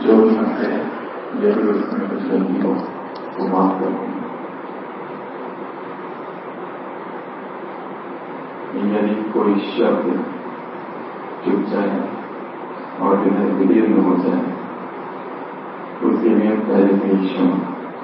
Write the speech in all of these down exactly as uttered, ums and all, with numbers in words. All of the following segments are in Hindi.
जो भी हमसे जरूर उसमें कुछ गलती हो तो माफ कर दें। यदि कोई शब्द चुप जाए और इधर विलीन हो जाए उसके लिए पहले से ही क्षमा।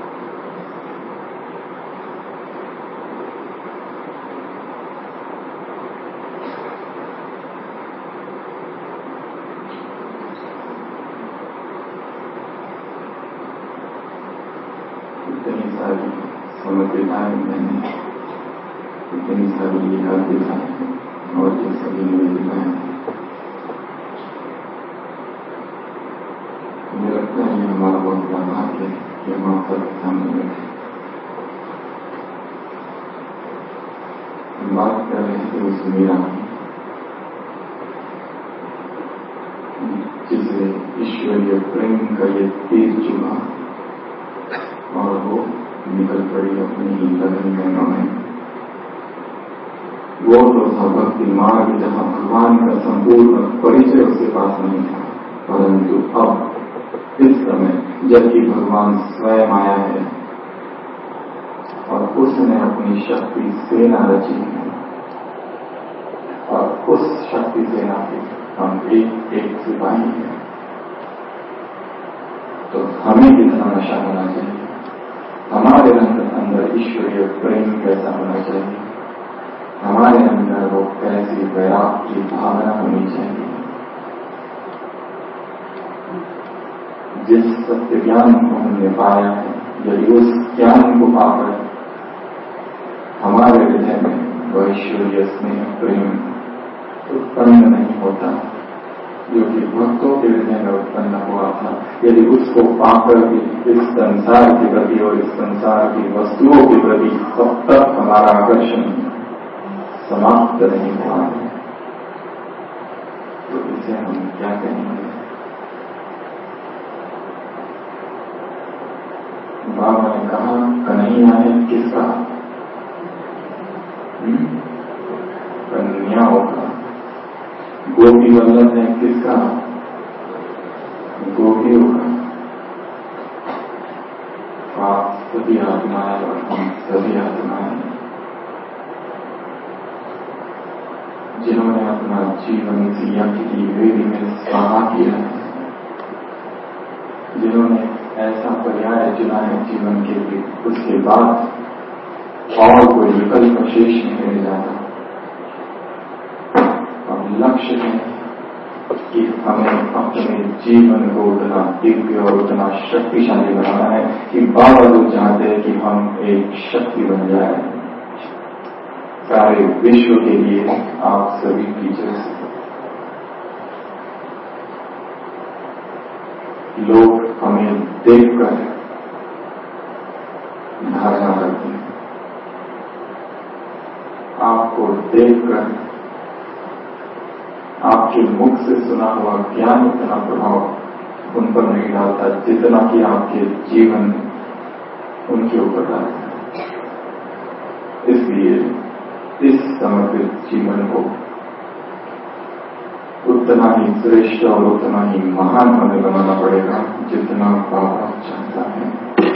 इतनी सारी समर्पिताएं मैंने, इतनी सारी यादिकाएं और ये सभी निवेदिकाएं मुझे लगता है ये हमारा बहुत बड़ा भाग्य है कि हम आप सबके सामने बैठे। हम बात कर रहे थे उस मीरा जिसे ईश्वरीय प्रेम का ये तीर चुभा और वो निकल पड़ी अपनी ही लगन में में वो तो था भक्ति मार्ग जहां भगवान का संपूर्ण परिचय उसके पास नहीं था, परंतु अब इस समय जबकि भगवान स्वयं आया है और उसने अपनी शक्ति सेना रची है और उस शक्ति सेना के हम एक एक सिपाही हैं, तो हमें कितना नशा होना चाहिए, हमारे अंदर ईश्वरीय प्रेम कैसा होना चाहिए, हमारे अंदर वो कैसी वैराग की भावना होनी चाहिए। जिस सत्य ज्ञान को हमने पाया है यदि उस ज्ञान को पाकर हमारे हृदय में वह ईश्वरीय स्नेह प्रेम उत्पन्न नहीं होता जो कि भक्तों के हृदय में उत्पन्न हुआ था, यदि उसको पाकर भी इस संसार के प्रति और इस संसार की वस्तुओं के प्रति कब तक हमारा आकर्षण समाप्त नहीं हुआ है तो इसे हम क्या कहेंगे। बाबा ने कहा कन्हैया है किसका, कन्याओं का, गोपी वल्लभ है किसका, गोपियों का। आप सभी आत्माएं और हम सभी आत्माएं जिन्होंने अपना जीवन इसी यज्ञ की वेदी में स्वाहा किया है, जिन्होंने ऐसा पर्याय चुना है जीवन के लिए उसके बाद और कोई विकल्प शेष नहीं रह जाता। अब लक्ष्य है कि हमें अपने जीवन को उतना दिव्य और उतना शक्तिशाली बनाना है कि बाबा लोग चाहते हैं कि हम एक शक्ति बन जाए सारे विश्व के लिए। आप सभी टीचर्स लोग हमें देखकर धारणा करते हैं, आपको देखकर आपके मुख से सुना हुआ ज्ञान इतना प्रभाव उन पर नहीं डालता जितना कि आपके जीवन उनके ऊपर डालता है। इसलिए इस समर्पित जीवन को उतना ही श्रेष्ठ और उतना ही महान हमें बनाना पड़ेगा जितना बाबा चाहता है।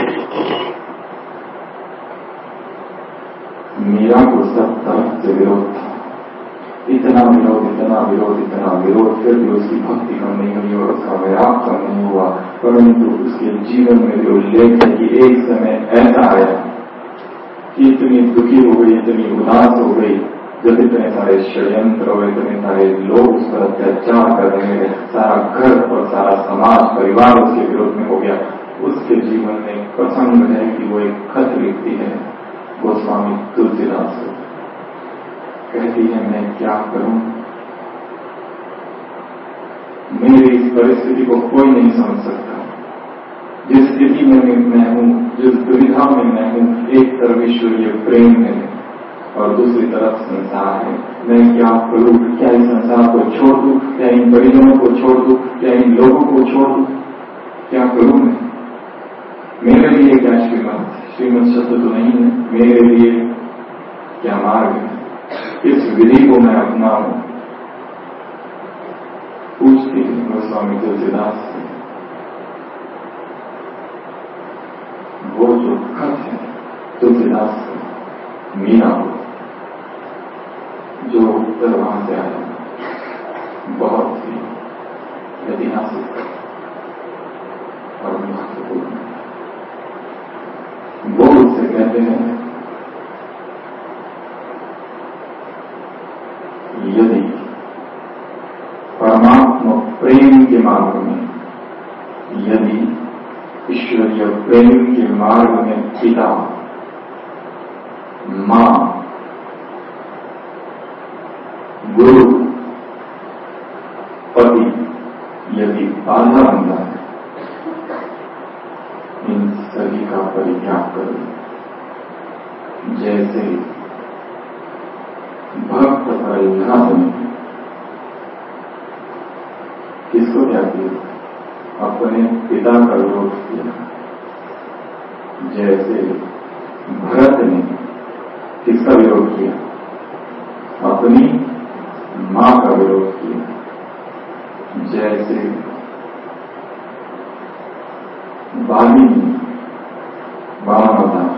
मीरा को सब तरफ से विरोध था, इतना विरोध इतना विरोध इतना विरोध फिर भी उसकी भक्ति कम नहीं हुई और उसका वैराग कम नहीं हुआ, परंतु उसके जीवन में भी उल्लेख है कि एक समय ऐसा आया कि इतनी दुखी हो गई, इतनी उदास हो गई, जब इतने सारे षड्यंत्र और इतने सारे लोग उस पर अत्याचार कर रहे हैं, सारा घर और सारा समाज परिवार उसके विरोध में हो गया। उसके जीवन में प्रसंग है कि वो एक खत लिखती है गोस्वामी तुलसीदास को, कहती है मैं क्या करूं, मेरी इस परिस्थिति को कोई नहीं समझ सकता, जिस स्थिति में मैं हूं, जिस दुविधा में मैं हूं, एक तरफ ईश्वरीय प्रेम है और दूसरी तरफ संसार है, मैं क्या करूं, क्या इस संसार को छोड़ दूं, क्या इन परिजनों को छोड़ दूं, क्या इन लोगों को छोड़ दूं, क्या करूं मैं, मेरे लिए क्या श्रीमत श्रीमत शब्द तो नहीं है, मेरे लिए क्या मार्ग है, किस विधि को मैं अपनाऊं, पूछती है गोस्वामी तुलसीदास से। वो जो खत है तुलसीदास मीरा को, जो उत्तर वहां से आया, बहुत ही ऐतिहासिक और महत्वपूर्ण। वो उससे कहते हैं, यदि परमात्मा प्रेम के मार्ग में, यदि ईश्वरीय प्रेम के मार्ग में पिता, मां, गुरु, पति यदि बाधा बनता है, इन सभी का परित्याग करो। जैसे भक्त प्रहलाद ने किसको क्या किया? अपने पिता का विरोध किया। जैसे भरत ने किसका विरोध किया? अपनी मां का विरोध किया। जैसे बाली ने बाणावतार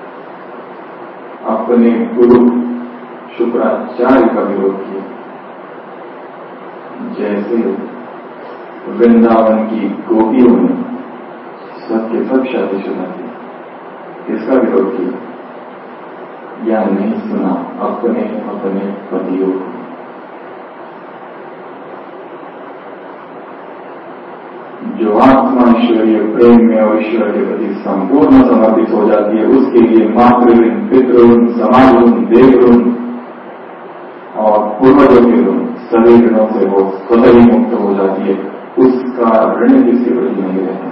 अपने गुरु शुक्राचार्य का विरोध किया। जैसे वृंदावन की गोपियों ने सबके सब शादीशुदा थे, किसका विरोध किया? या नहीं सुना अपने अपने पतियों को। जो आत्मा ईश्वरीय प्रेम में और ईश्वर के प्रति संपूर्ण समर्पित हो जाती है, उसके लिए मातृ पितृ समाज देव और पूर्वजों के ऋण, सभी ऋणों से वो स्वतः ही मुक्त हो जाती है। उसका ऋण किसी प्रति नहीं रहता।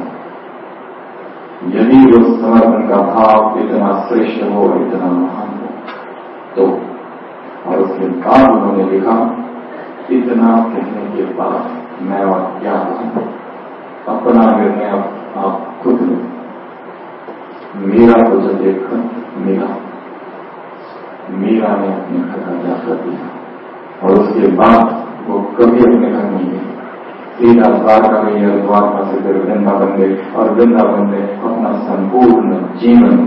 यदि वो समर्पण का भाव इतना श्रेष्ठ हो, इतना महान हो तो। और उसके बाद उन्होंने लिखा, इतना कहने के बाद मैं और क्या कहूं, अपना निर्णय आप खुद लो। मीरा को जब देखा, मीरा मीरा ने अपने घर का त्याग कर दिया और उसके बाद वो कभी अपने घर नहीं गई। सीधा द्वारका गई और द्वारका से फिर वृंदावन गए और वृंदावन में अपना संपूर्ण जीवन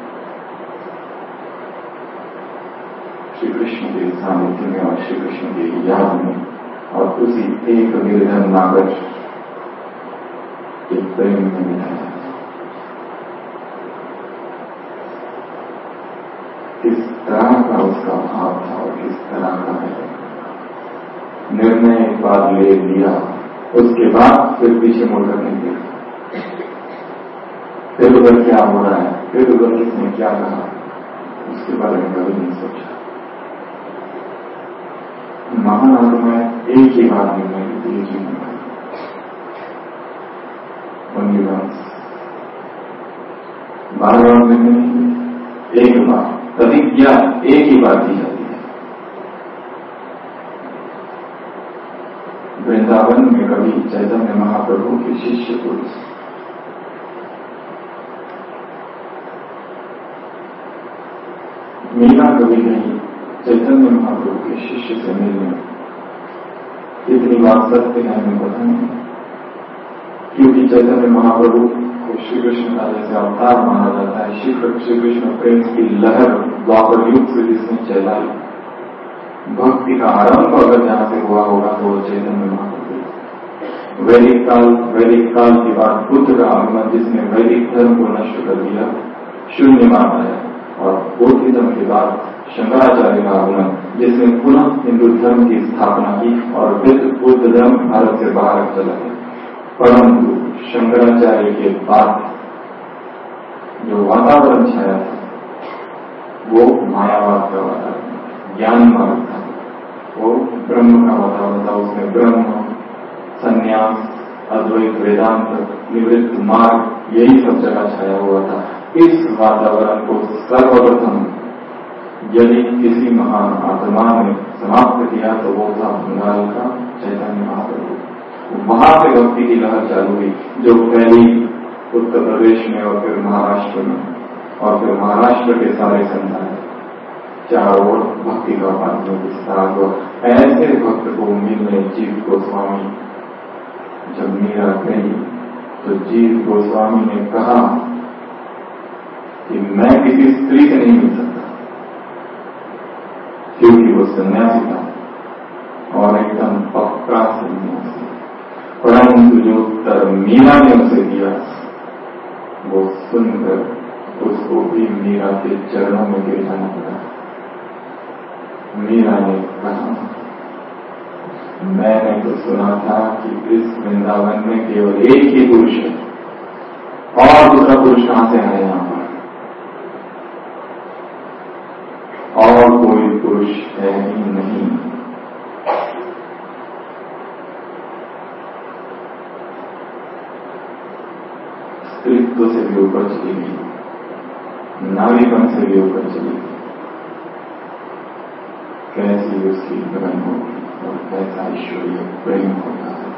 श्री कृष्ण के सानिध्य में और श्री कृष्ण की याद में और उसी एक निर्धन नागर के प्रेम में बिताया। किस तरह का उसका भाव था और किस तरह का है। निर्णय एक बार ले लिया, उसके बाद फिर पीछे मुड़कर नहीं देखा। फिर उधर क्या हो रहा है, फिर उधर किसने क्या कहा, उसके बारे में कभी नहीं सोचा। महान आत्माएं एक ही बात निर्णय लेती है जीवन में। बार बार निर्णय, एक बार प्रतिज्ञा एक ही बात दी जाती है। वृंदावन में कभी चैतन्य महाप्रभु के शिष्य पुरुष मीरा कभी नहीं चैतन्य महाप्रभु के शिष्य से मिलने। इतनी बात सत्य है हमें पता नहीं, क्योंकि चैतन्य महाप्रभु को श्री कृष्ण का जैसे अवतार माना जाता है। श्री कृष्ण प्रेम की लहर द्वापर युग से जिसने चलाई, भक्ति का आरंभ अगर जहां से हुआ होगा तो वो चैतन्य महाप्रभु। वैदिक काल वैदिक काल के बाद बुद्ध का आगमन, जिसने वैदिक धर्म को नष्ट कर दिया, शून्य माना है। और बौद्धिज्म के बाद शंकराचार्य का आगमन, जिसने पुनः हिंदू धर्म की स्थापना की और फिर बुद्ध धर्म भारत से बाहर चला गया। परंतु शंकराचार्य के बाद जो वातावरण छाया था वो मायावाद का वातावरण, ज्ञान मार्ग था, वो ब्रह्म का वातावरण था। उसमें ब्रह्म, संन्यास, अद्वैत, वेदांत, निवृत्त मार्ग, यही सब जगह छाया हुआ था। इस वातावरण को सर्वप्रथम यदि किसी महान आत्मा ने समाप्त किया तो वो था बंगाल का चैतन्य महाप्रभु। वहां से भक्ति की लहर चालू हुई, जो पहली उत्तर प्रदेश में और फिर महाराष्ट्र में और फिर महाराष्ट्र के सारे संतान चारों ओर भक्ति का पात्र विस्तार हुआ। ऐसे भक्त को मिलने जीव गोस्वामी जब मीरा गई तो जीव गोस्वामी ने कहा मैं किसी स्त्री से नहीं मिल सकता क्योंकि वो सन्यासी था और एकदम पक्का सन्यासी। परंतु जो उत्तर मीरा ने उसे दिया वो सुनकर उसको भी मीरा के चरणों में गिर जाना पड़ा। मीरा ने कहा, मैंने तो सुना था कि इस वृंदावन में केवल एक ही पुरुष है और दूसरा पुरुष कहां से आया यहां पर, और कोई पुरुष है ही नहीं। स्त्रीत्व से भी ऊपर चली गई, नारीपन से भी ऊपर चली गई। कैसी उसकी लगन होगी और कैसा ईश्वरीय प्रेम होता है।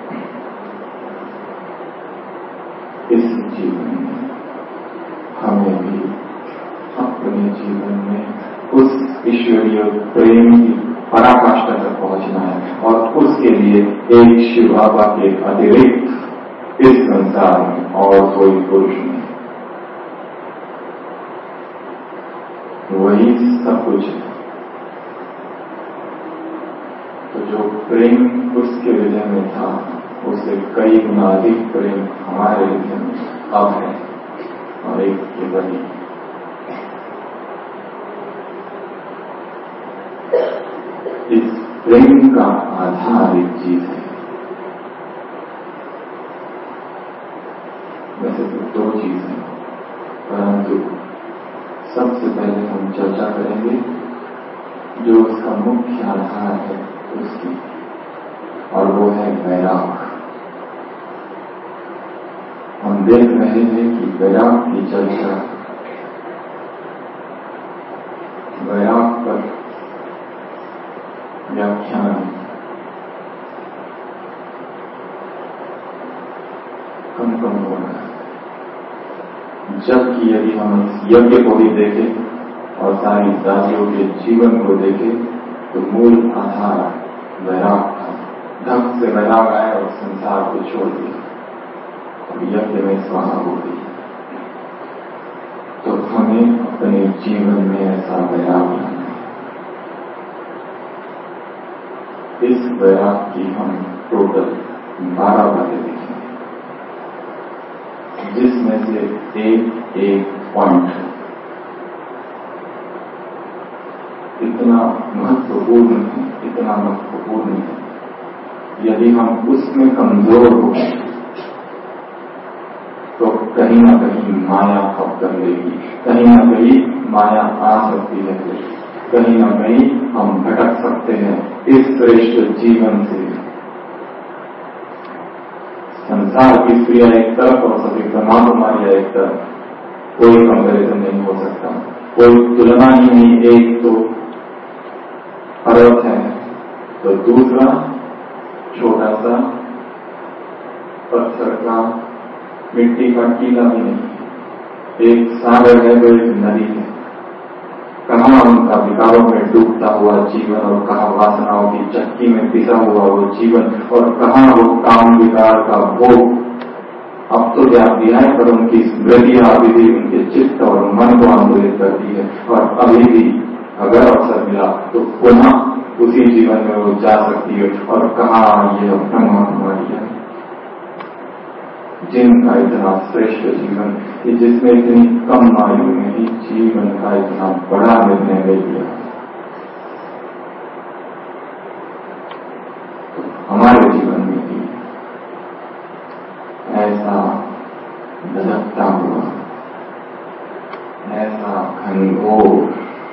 इस जीवन में हमें भी अपने जीवन में उस ईश्वरीय प्रेम की पराकाष्ठा तक पहुंचना है और उसके लिए एक शिव बाबा के अतिरिक्त इस संसार में और कोई पुरुष नहीं, वही सब कुछ है। तो जो प्रेम उसके हृदय में था उससे कई गुना अधिक प्रेम हमारे हृदय में अब है और एक के बड़ी। इस प्रेम का आधार एक चीज है। वैसे तो दो चीज है, परंतु सबसे पहले हम चर्चा करेंगे जो उसका मुख्य आधार है उसकी, और वो है वैराग। हम देख रहे हैं कि वैराग की चर्चा, वैराग पर व्याख्यान कम कम हो रहा है, जबकि यदि हम इस यज्ञ को भी देखें और सारी जातियों के जीवन को देखें तो मूल आधार वैराग था। ढंग से वैराग आया और संसार को छोड़ दिया और यज्ञ में स्वाहा हो गई। तो हमें अपने जीवन में ऐसा वैराग लाना है। इस वैराग की हम टोटल बारह बातें देखेंगे, जिसमें से एक एक पॉइंट इतना महत्वपूर्ण है, इतना महत्वपूर्ण है, यदि हम उसमें कमजोर हो तो कहीं ना कहीं माया खप कर लेगी, कहीं ना कहीं माया आ सकती है, कहीं ना कहीं हम भटक सकते हैं इस श्रेष्ठ जीवन से। संसार की क्रिया एक तरफ और सभी ब्रह्माकुमारियां एक तरफ, कोई कंपेरिजन नहीं हो सकता, कोई तुलना ही नहीं। एक तो पर्वत है तो दूसरा छोटा सा पत्थर का मिट्टी का टीला भी नहीं। एक सागर है तो एक नदी है। कहाँ उनका विकारों में डूबता हुआ जीवन और कहाँ वासनाओं की चक्की में पिसा हुआ वो जीवन, और कहाँ वो काम विकार का भोग। अब तो याद दिया है पर उनकी स्मृतियां अभी भी उनके चित्त और मन को आंदोलित करती है, और अभी भी अगर अवसर मिला तो पुनः उसी जीवन में वो जा सकती है। और कहाँ ये ब्रह्माकुमारी है जिनका इतना श्रेष्ठ जीवन कि जिसमें इतनी कम आयु में ही जीवन का इतना बड़ा निर्णय ले लिया। तो हमारे जीवन में भी ऐसा धधकता हुआ, ऐसा घनघोर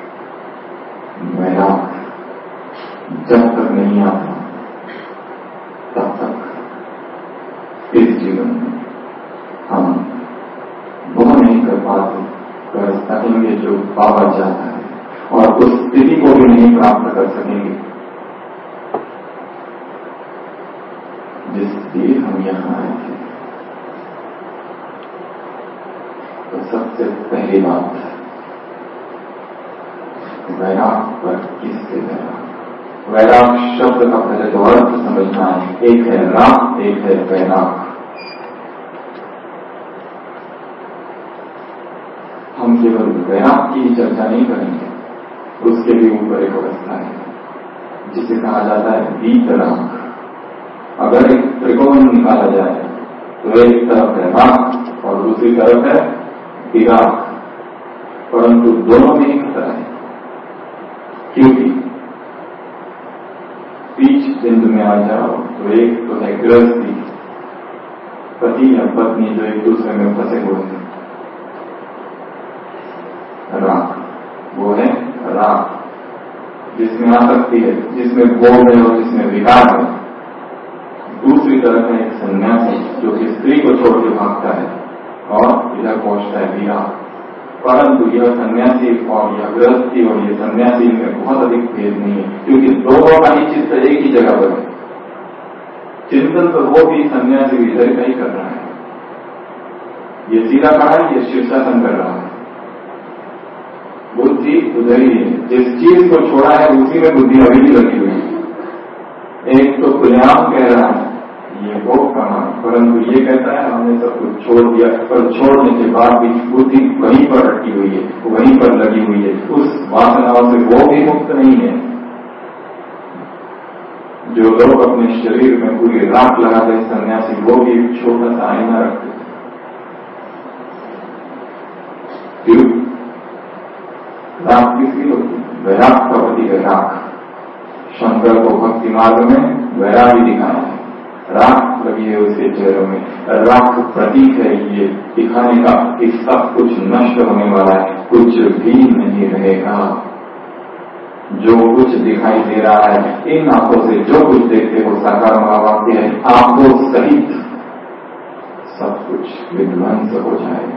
वैराग जब तक नहीं आता तब तक इस जीवन में हम वो नहीं कर पाते कर सकेंगे जो बाबा चाहता है, और उस स्थिति को भी नहीं प्राप्त कर सकेंगे जिसलिए हम यहाँ आए थे। तो सबसे पहली बात वैराग पर किससे वैराग? वैराग शब्द का पहले तो अर्थ समझना है। एक है राग, एक है वैराग। हम हम केवल वैराग की ही चर्चा नहीं करेंगे, उसके भी ऊपर एक अवस्था है जिसे कहा जाता है वीतराग। अगर एक त्रिकोण निकाला जाए तो एक तरफ है राग और दूसरी तरफ है विराग, परंतु दोनों में ही खतरा है, क्योंकि बीच बिंदु में आ जाओ तो एक तो है गृहस्थी, पति या पत्नी जो एक दूसरे में फंसे हुए हैं, राग, वो है राग जिसमें आसक्ति है, जिसमें भोग है और जिसमें विकार है। दूसरी तरफ है एक सन्यासी जो कि स्त्री को छोड़ के भागता है और इधर पहुंचता है विराग। परंतु यह सन्यासी और यह गृहस्थी और यह सन्यासी में बहुत अधिक भेद नहीं है, क्योंकि दोनों का ही चित्त एक ही जगह पर है। चिंतन तो वो भी सन्यासी भी इधर का ही कर रहा है, ये सीधा कहा है, ये शीर्षासन कर रहा है, बुद्धि उधर ही है। जिस चीज को छोड़ा है उसी में बुद्धि अभी भी लगी हुई है। एक तो खुलेआम कह रहा है ये भोग कमा, परंतु ये कहता है हमने सब कुछ छोड़ दिया, पर छोड़ने के बाद भी बुद्धि वहीं पर अटकी हुई है, वहीं पर लगी हुई है, उस वासनाओं से वो भी मुक्त नहीं है। जो लोग अपने शरीर में पूरी राख लगा गए सन्यासी, वो भी छोटा सा आईना रखते हैं। क्यों? राख किसकी होती है? वैराग का प्रतीक है राख। शंकर को भक्ति मार्ग में वैराग ही दिखाया है, राख लगी है उसके चेहरों में। राख प्रतीक है ये दिखाने का कि सब कुछ नष्ट होने वाला है, कुछ भी नहीं रहेगा। जो कुछ दिखाई दे रहा है, इन आंखों से जो कुछ देखते हो साकार महावाक्य है, आंखों सहित सब कुछ विध्वंस हो जाएगा।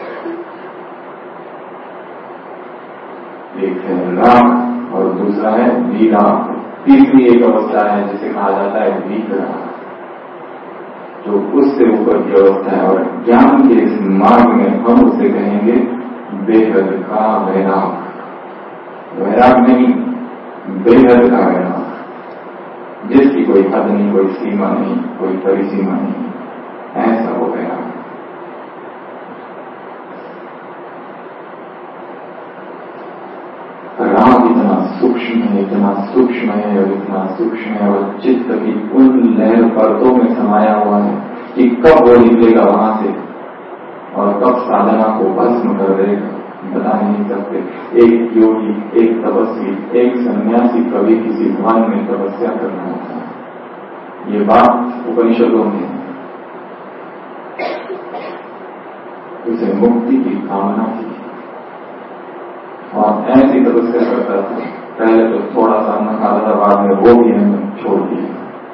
एक है राग और दूसरा है विराग। तीसरी एक अवस्था है जिसे कहा जाता है विराग, जो उससे ऊपर की अवस्था है। और ज्ञान के इस मार्ग में हम उसे कहेंगे बेहद का वैराग। वैराग नहीं, बेहद का वैराग, जिसकी कोई हद नहीं, कोई सीमा नहीं, कोई परिसीमा नहीं, ऐसा वो वैराग। राग इतना सूक्ष्म है, इतना सूक्ष्म है और इतना सूक्ष्म है और चित्त की उन लहर परतों में समाया हुआ है कि कब वो निकलेगा वहां से और कब साधना को भस्म कर देगा बता नहीं सकते। एक योगी, एक तपस्वी, एक सन्यासी कभी किसी वन में तपस्या कर रहा था, ये बात उपनिषदों में। उसे मुक्ति की कामना थी और ऐसी तपस्या करता था। पहले तो थोड़ा सा अन्न खाता था, बाद में वो भी हमने छोड़ दिया।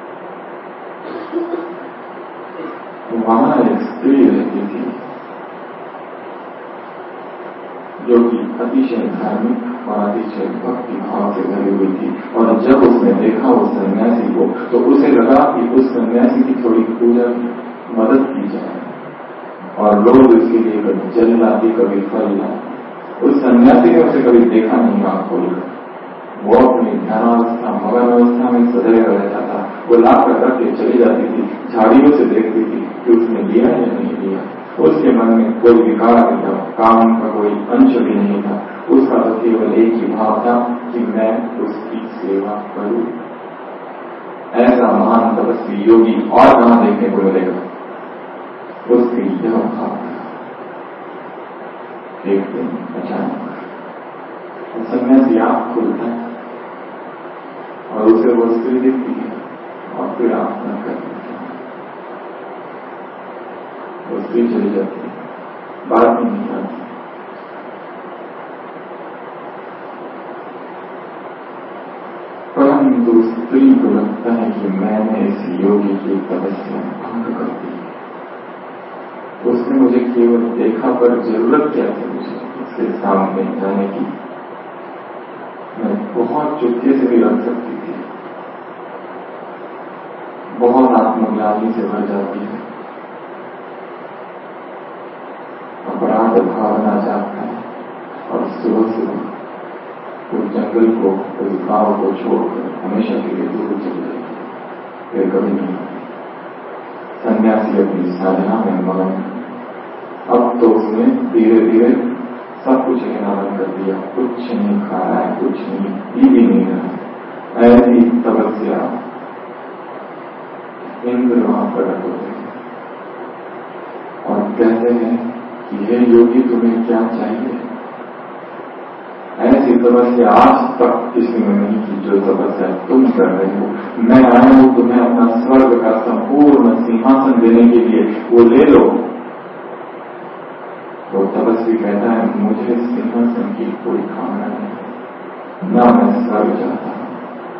वहां एक स्त्री रहती थी जो कि अतिशय धार्मिक और अतिशय भक्ति भाव से भरी हुई थी। और जब उसने देखा उस सन्यासी को तो उसे लगा कि उस सन्यासी की थोड़ी पूजा मदद की जाए, और लोग उसके लिए कभी जल लाती, कभी फल लाती। उस सन्यासी ने उसे कभी देखा नहीं आंख खोलकर, वो अपनी ध्यानावस्था मगन अवस्था में सदैव रहता था। वो लाकर रख के चली जाती थी, झाड़ियों से देखती थी कि उसने लिया या नहीं लिया। उसके मन में कोई विकार नहीं था, काम का कोई अंश भी नहीं था। उसका तो केवल एक ही भाव था कि मैं उसकी सेवा करूं। ऐसा महान तपस्वी योगी और कहां देखने को मिलेगा? उसकी यह भाव था। एक दिन अचानक सन्यासी आंख खुलता है और उसे वो स्त्री दिखती है और फिर आंख बंद कर देती है। वो स्त्री चली जाती है, बात ही नहीं आती। परंतु स्त्री को लगता है कि मैंने इस योगी की तपस्या भंग कर दी। उसने मुझे केवल देखा, पर जरूरत क्या थी मुझे उसके सामने जाने की? मैं बहुत चुपके से भी रख सकती थी। बहुत आत्मग्लानि से भर जाती है, अपराध भावना जाता है और सुबह सुबह उस जंगल को, उस गांव को छोड़कर हमेशा के लिए दूर चली जाती है। फिर कभी नहीं। सन्यासी अपनी साधना में मगन। अब तो उसने धीरे धीरे सब कुछ लेना बंद कर दिया, कुछ नहीं खा रहा है, कुछ नहीं पी भी नहीं रहा, ऐसी तपस्या। इंद्र वहां प्रकट होते हैं और कहते हैं कि हे योगी तुम्हें क्या चाहिए। ऐसी तपस्या आज तक किसी में नहीं की जो तपस्या तुम कर रहे हो। मैं आया हूं तुम्हें अपना स्वर्ग का संपूर्ण सिंहासन देने के लिए, वो ले लो। तो तपस्वी कहता है मुझे सिंहासन की कोई कामना नहीं, ना मैं स्वर्ग चाहता हूं।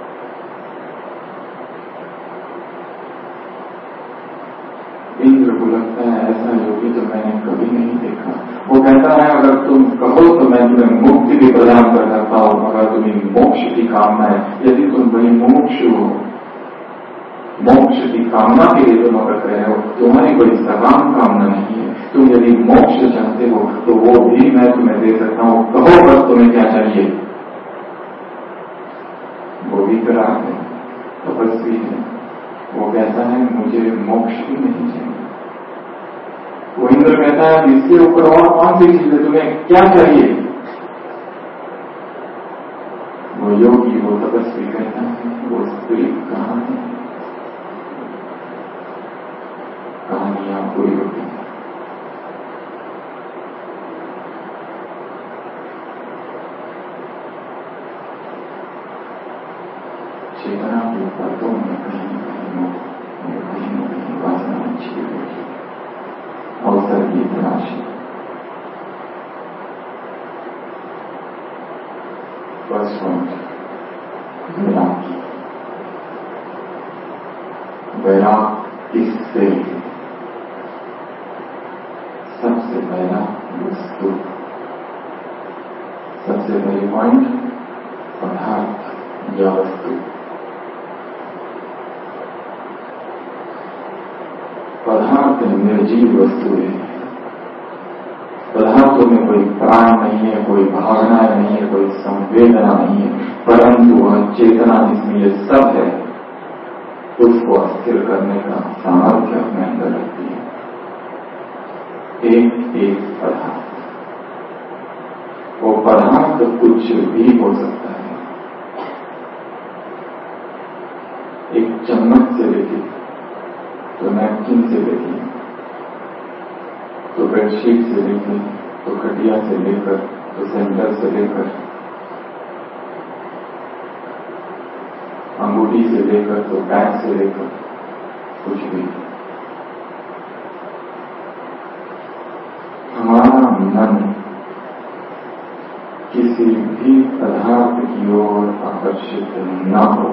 इंद्र को लगता है ऐसा योगी तो मैंने कभी नहीं देखा। वो कहता है अगर तुम कहो तो मैं तुम्हें मुक्ति भी प्रदान कर सकता हूं, अगर तुम्हें मोक्ष की कामना है, यदि तुम बड़ी मोक्ष हो, मोक्ष की कामना के लिए तुम अगर कह रहे हो, तुम्हारी बड़ी सकाम कामना नहीं है, तुम यदि मोक्ष चाहते हो तो वो भी मैं तुम्हें दे सकता हूं, कहो बस तुम्हें क्या चाहिए। वो भी करा है, तपस्वी है, वो कहता है मुझे मोक्ष ही नहीं चाहिए। वो इंद्र कहता है इसके ऊपर और कौन सी चीज है, तुम्हें क्या चाहिए। वो योगी, वो तपस्वी कहता है वो स्त्री कहां है। कहानियां पूरी होती है। चेतना के ऊपर तो मैं कहीं न कहीं कहीं न कहीं वासना अच्छी होगी, अवसर की तलाश। फर्स्ट पॉइंट वैराग। वैराग किससे? सबसे पहला वस्तु, सबसे पहले पॉइंट पदार्थ या वस्तु। पदार्थ निर्जीव वस्तु है, पदार्थों में कोई प्राण नहीं है, कोई भावना नहीं है, कोई संवेदना नहीं है, परंतु वह चेतना जिसमें ये सब है उसको अस्थिर करने का सामर्थ्य अपने अंदर रखती है। एक एक पदार्थ, वो पदार्थ कुछ भी हो सकता है। एक चम्मच से लेके तो नैपकिन से लेके तो बेडशीट से लेकर, तो खटिया से लेकर, तो सेंटर से लेकर, अंगूठी से लेकर, तो बैग से लेकर, कुछ भी। हमारा मन किसी भी पदार्थ की ओर आकर्षित न हो,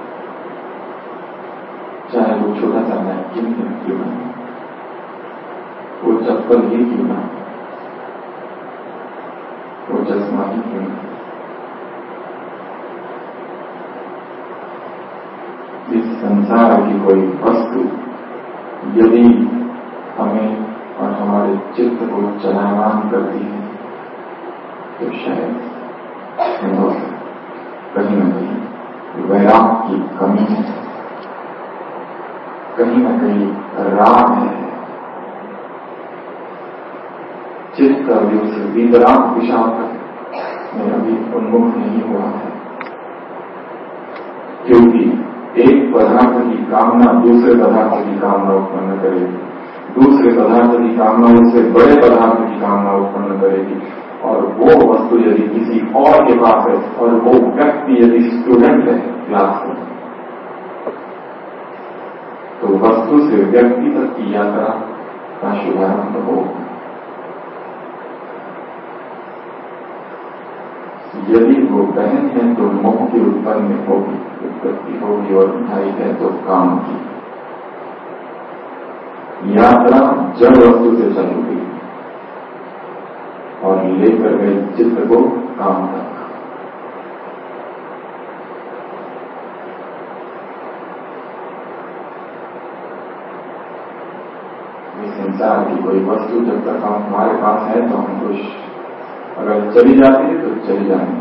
चाहे वो छोटा सा नैपकिन क्यों न, वो चप्पल ही क्यों ना, वो चश्मा ही क्यों ना। इस संसार की कोई वस्तु यदि हमें और हमारे चित्त को चलायमान करती है तो शायद कहीं न कहीं वैराग की कमी है, कहीं न कहीं राग है। चित्त अभी उस वितराग दिशा में अभी उन्मुख नहीं हुआ है, क्योंकि एक पदार्थ की कामना दूसरे पदार्थ की कामना उत्पन्न करेगी, दूसरे पदार्थ की कामना उससे बड़े पदार्थ की कामना उत्पन्न करेगी, और वो वस्तु यदि किसी और के पास है और वो व्यक्ति यदि स्टूडेंट है क्लास में, तो वस्तु से व्यक्ति तक की यात्रा का शुभारंभ होगा। यदि वो बहन है तो मोह की उत्पन्न होगी, उत्पत्ति होगी, और भाई है तो काम की यात्रा जड़ वस्तु से चलूगी और लेकर गए चित्त को काम तक। इस संसार की कोई वस्तु जब तक हम हमारे पास है तो हम खुश, अगर चली जाती है तो चली जाएंगे।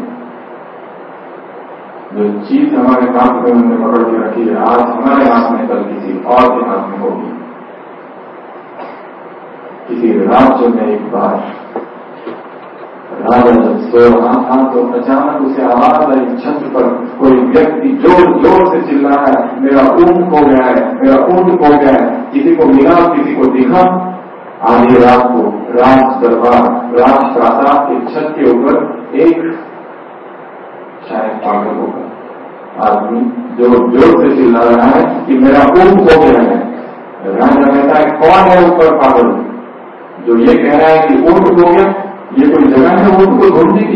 जो चीज हमारे हाथ में हमने पकड़ के रखी है, आज हमारे हाथ में कल किसी और के हाथ में होगी। किसी राज्य में एक बार राजा जब सो रहा था तो अचानक उसे आवाज आई, छत पर कोई व्यक्ति जोर जोर से चिल्ला रहा है, मेरा ऊंट खो गया है, मेरा ऊंट खो गया है। किसी को मिला, किसी को दिखा। आधी रात को राज दरबार, राज प्रासाद के छत के ऊपर एक शायद पागल होगा आदमी जोर जोर से चिल्ला रहा है कि मेरा ऊंट खो गया है। राजा कहता है, कौन है ऊपर पागल जो ये कह रहा है कि ऊंट खो गया? ये कोई जगह है ऊंट को ढूंढने की?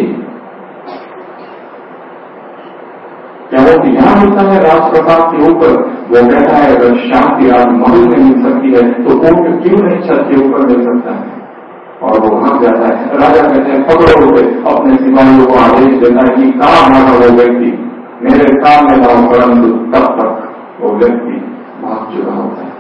क्या वो यहाँ मिलता है राजप्रताप के ऊपर? वो कहता है, अगर शांति राजमहल में मिल सकती है तो ऊंट क्यों नहीं छत के ऊपर मिल सकता है? और वो भाग जाता है। राजा कहते हैं, पकड़ो उसे। अपने सिपाहियों को आदेश देता है कि कहाँ भागा वो व्यक्ति, मेरे सामने लाओ। परंतु तब तक वो व्यक्ति भाग चुका होता है।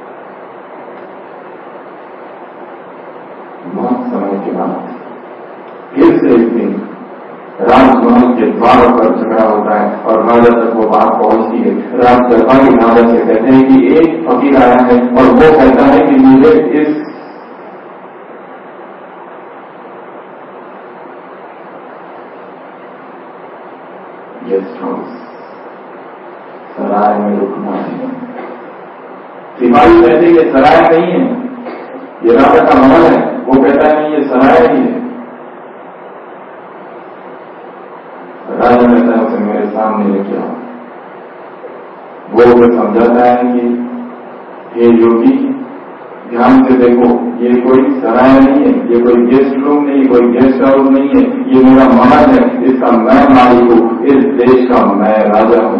बहुत समय के बाद फिर से एक दिन राजमहल के द्वार पर झगड़ा होता है और राजा तक वो बात पहुंचती है। राज दरबारी राजा से कहते हैं कि एक फकीर आया है और वो कहता है कि मुझे इस गेस्ट हाउस सराय में रुकना है। सिपाही कहते हैं ये सराय नहीं है, ये राजा का महल है। वो कहता है नहीं, ये सराय नहीं है। राजा कहता है, उसे मेरे सामने लेके आओ। वो उसे समझाता है कि हे योगी, ध्यान से देखो, ये कोई सराय नहीं है, ये कोई गेस्ट रूम नहीं, कोई गेस्ट हाउस नहीं है, ये मेरा महल है, इसका मैं मालिक हूं, इस देश का मैं राजा हूं।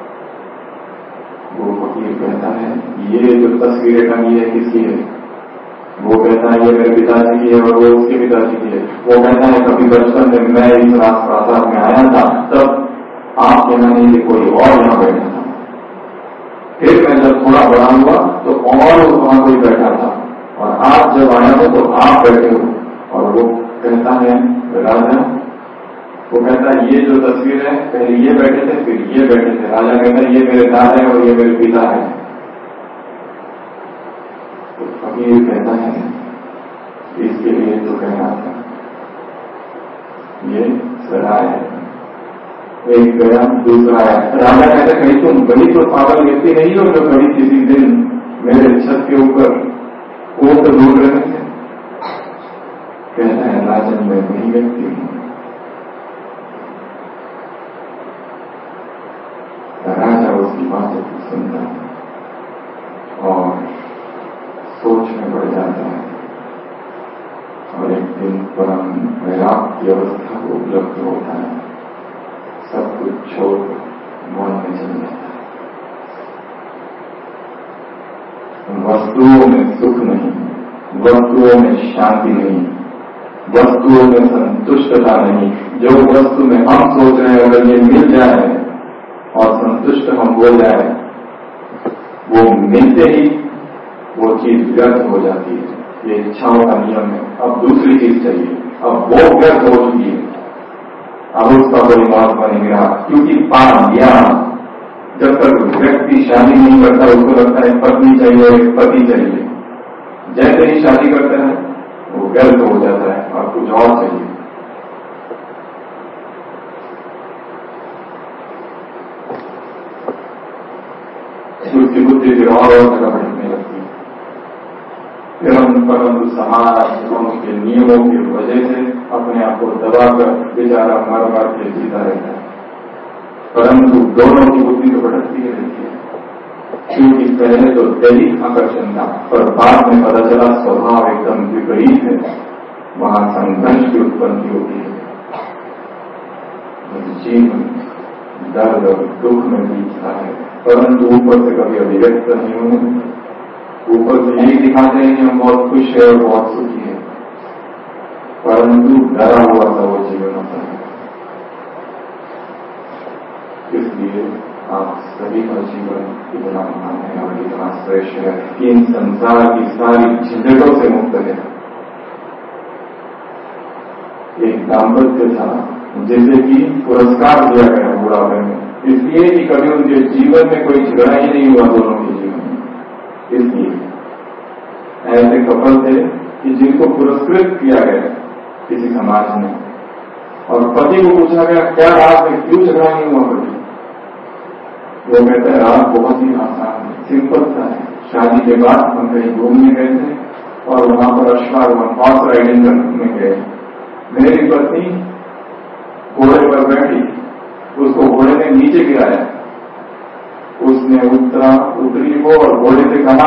वो फकीर कहता है, ये जो तस्वीरें टंगी है किसकी है? वो कहता है, ये मेरे पिताजी की है और वो उसके पिताजी की है। वो कहता है, कभी बचपन में मैं इस राज प्रासाद में आया था, तब आपके यहाँ नहीं, कोई और यहाँ बैठा था। फिर मैं जब थोड़ा बड़ा हुआ तो और वहां कोई बैठा था, और आप जब आया हो तो आप बैठे हो। और वो कहता है, राजा, वो कहता है, ये जो तस्वीर है, पहले ये बैठे थे, फिर ये बैठे थे। राजा कहता है, ये मेरे दादा है और ये मेरे पिता है। तो फकीर कहता है, इसके लिए तो कहना था, ये सराय है। एक गया, दूसरा आया। राजा कहता है, कहीं तुम बड़ी तो पागल व्यक्ति नहीं हो जो कभी किसी दिन मेरे छत के ऊपर ऊंट ढूंढ रहे थे? कहता है, राजन, मैं वही व्यक्ति हूं। राजा उसकी बातों को सुनता है और सोच में पड़ जाता है, और एक दिन परम वैराग्य की अवस्था को उपलब्ध होता है। सब कुछ छोड़ मन में चल जाता है। वस्तुओं में सुख नहीं, वस्तुओं में शांति नहीं, वस्तुओं में संतुष्टता नहीं। जो वस्तु में हम सोच रहे हैं अगर ये मिल जाए और संतुष्ट हम हो जाए, वो मिलते ही वो चीज व्यर्थ हो जाती है। ये इच्छाओं का नियम है। अब दूसरी चीज चाहिए, अब वो व्यर्थ हो चुकी है, अब उसका कोई महत्व नहीं रहा, क्योंकि पा लिया। जब तक व्यक्ति शादी नहीं करता उसको लगता है पत्नी चाहिए, पति चाहिए। जैसे ही शादी करता है वो व्यर्थ हो जाता है और कुछ और चाहिए। उसकी बुद्धि फिर और और जगह भटकने लगती है। फिर हम परंतु समाज और उसके नियमों की वजह से अपने आप को दबाकर बेचारा मर मर के जीता रहता है। परंतु दोनों की बुद्धि तो भटकती ही रहती है, क्योंकि पहले तो दैहिक आकर्षण था, पर बाद में पता चला स्वभाव एकदम विपरीत है। वहां संघर्ष की उत्पत्ति होती है। जीवन दर्द और दुख में बीतता है, परंतु ऊपर से कभी अभिव्यक्त नहीं होने। ऊपर से यही दिखाते हैं कि हम बहुत खुश है और बहुत सुखी है, परंतु डरा हुआ था वो जीवन होता है। इसलिए आप सभी का जीवन इतना महान है और इतना श्रेष्ठ है कि इन संसार की सारी झंझटों से मुक्त है। एक दाम्पत्य था जिसे कि पुरस्कार दिया गया बुढ़ापे में, इसलिए कि कभी उनके जीवन में कोई झगड़ा ही नहीं हुआ दोनों के जीवन में। इसलिए ऐसे कपल थे कि जिनको पुरस्कृत किया गया, किसी समाज में, और पति को पूछा गया क्या रात में क्यों झगड़ा नहीं हुआ पति? वो कहता है रात बहुत ही आसान है, सिंपल सा है। शादी के बाद हम कहीं घूमने गए थे और वहां पर अश्वारोहण हॉर्स राइडिंग करने गए। मेरी पत्नी घोड़े पर बैठी, उसको घोड़े ने नीचे गिराया, उसने उतरा उतरी वो और घोड़े से कहा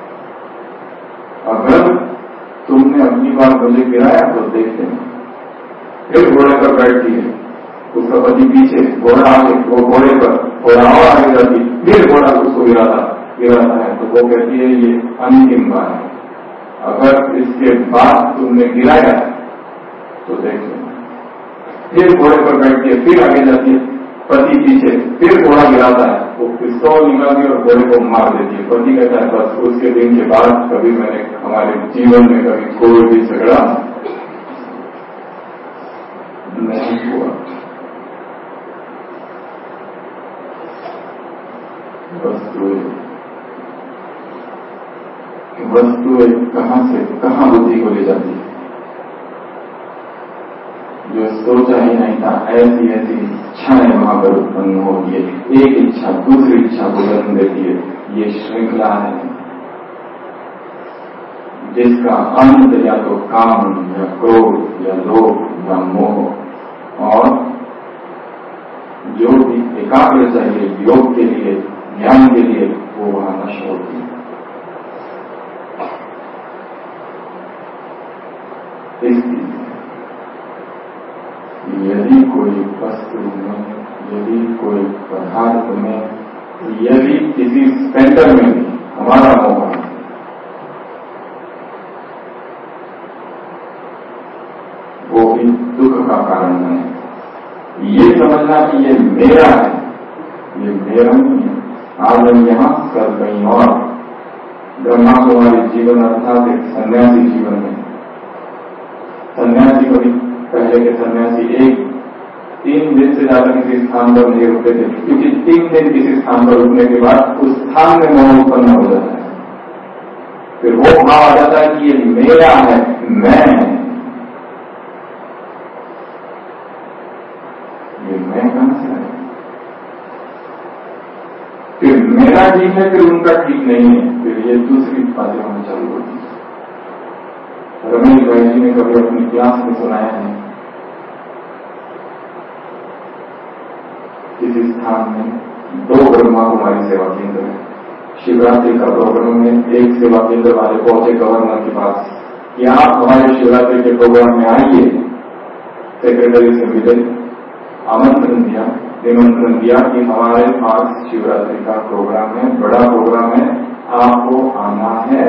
अगर तुमने अपनी बार मुझे गिराया तो देखते हैं। फिर घोड़े पर बैठती है, उसका पति पीछे, घोड़ा आगे, वो घोड़े पर, घोड़ा और आगे जाती, फिर घोड़ा उसको गिराता गिराता है। तो वो कहती है ये अंतिम बार है, अगर इसके बाद तुमने गिराया तो देख लेना। फिर घोड़े पर बैठती है, फिर आगे जाती है, पति पीछे, फिर घोड़ा गिराता है, वो पिस्तौल निकालती और घोड़े को मार देती है। पति कहता है बस उसके दिन के बाद कभी मैंने हमारे जीवन में कभी कोई भी झगड़ा नहीं हुआ। वस्तुएं वस्तुएं कहां से कहां बुद्धि को ले जाती है, जो सोचा ही नहीं था ऐसी ऐसी इच्छाएं वहां पर उत्पन्न होती है। एक इच्छा दूसरी इच्छा को जन्म देती है। ये श्रृंखला है जिसका अंत या तो काम या क्रोध या लोभ या मोह, और जो भी एकाग्र चाहिए योग के लिए, ज्ञान के लिए, वो वहां नष्ट होती है। इसलिए यदि कोई वस्तु में, यदि कोई पदार्थ में, यदि किसी सेंटर में भी हमारा मोह है, वो भी दुख का कारण है। ये समझना कि ये मेरा है, ये मेरा नहीं है। आज हम यहां कल कहीं और। ब्रह्मा कुमारी जीवन अर्थात एक सन्यासी जीवन में, सन्यासी कभी पहले के सन्यासी एक तीन दिन से ज्यादा किसी स्थान पर नहीं रुकते थे, क्योंकि तीन दिन किसी स्थान पर रुकने के बाद उस स्थान में मोह उत्पन्न हो जाता है। फिर वो भाव आ जाता है कि ये मेरा है, मैं, ये मैं कहां से है? फिर मेरा ठीक है, फिर उनका ठीक नहीं है, फिर ये दूसरी बातें होनी चालू होती है। रमेश भाई जी ने कभी अपनी क्लास में सुनाया है, किसी स्थान में दो ब्रह्मा कुमारी सेवा केंद्र है। शिवरात्रि का प्रोग्राम में एक सेवा केंद्र वाले पहुंचे गवर्नर के पास कि आप हमारे शिवरात्रि के प्रोग्राम में आइए। सेक्रेटरी से मिले, आमंत्रण दिया, निमंत्रण दिया कि हमारे पास शिवरात्रि का प्रोग्राम है, बड़ा प्रोग्राम है, आपको आना है।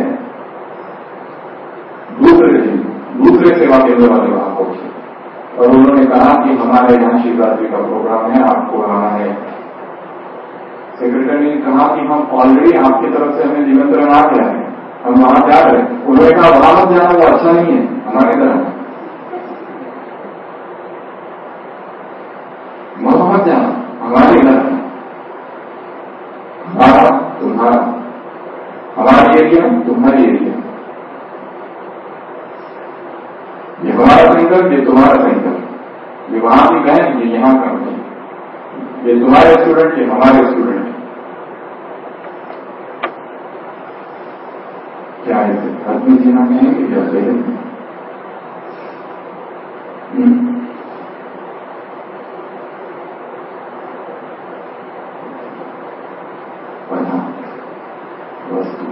दूसरे दिन दूसरे सेवा केंद्र वाले वहां पहुंचे और उन्होंने कहा कि हमारे यहाँ शिवरात्रि का प्रोग्राम है, आपको आना है। सेक्रेटरी ने कहा कि हम ऑलरेडी आपकी तरफ से हमें निमंत्रण आ गया है, हम वहां जा रहे हैं। उन्होंने कहा वहां मत जाना, वो अच्छा नहीं है हमारे तरफ, वहां मत जाना, हमारे इधर हमारा तुम्हारा, हमारा एरिया तुम्हारी एरिया, ये हमारा सेंटर, ये तुम्हारा सेंटर, ये वहां भी कहें, ये यहां का नहीं, ये तुम्हारे स्टूडेंट, ये हमारे स्टूडेंट। क्या ऐसे आदमी जीना कहेंगे क्या सही है? वस्तु,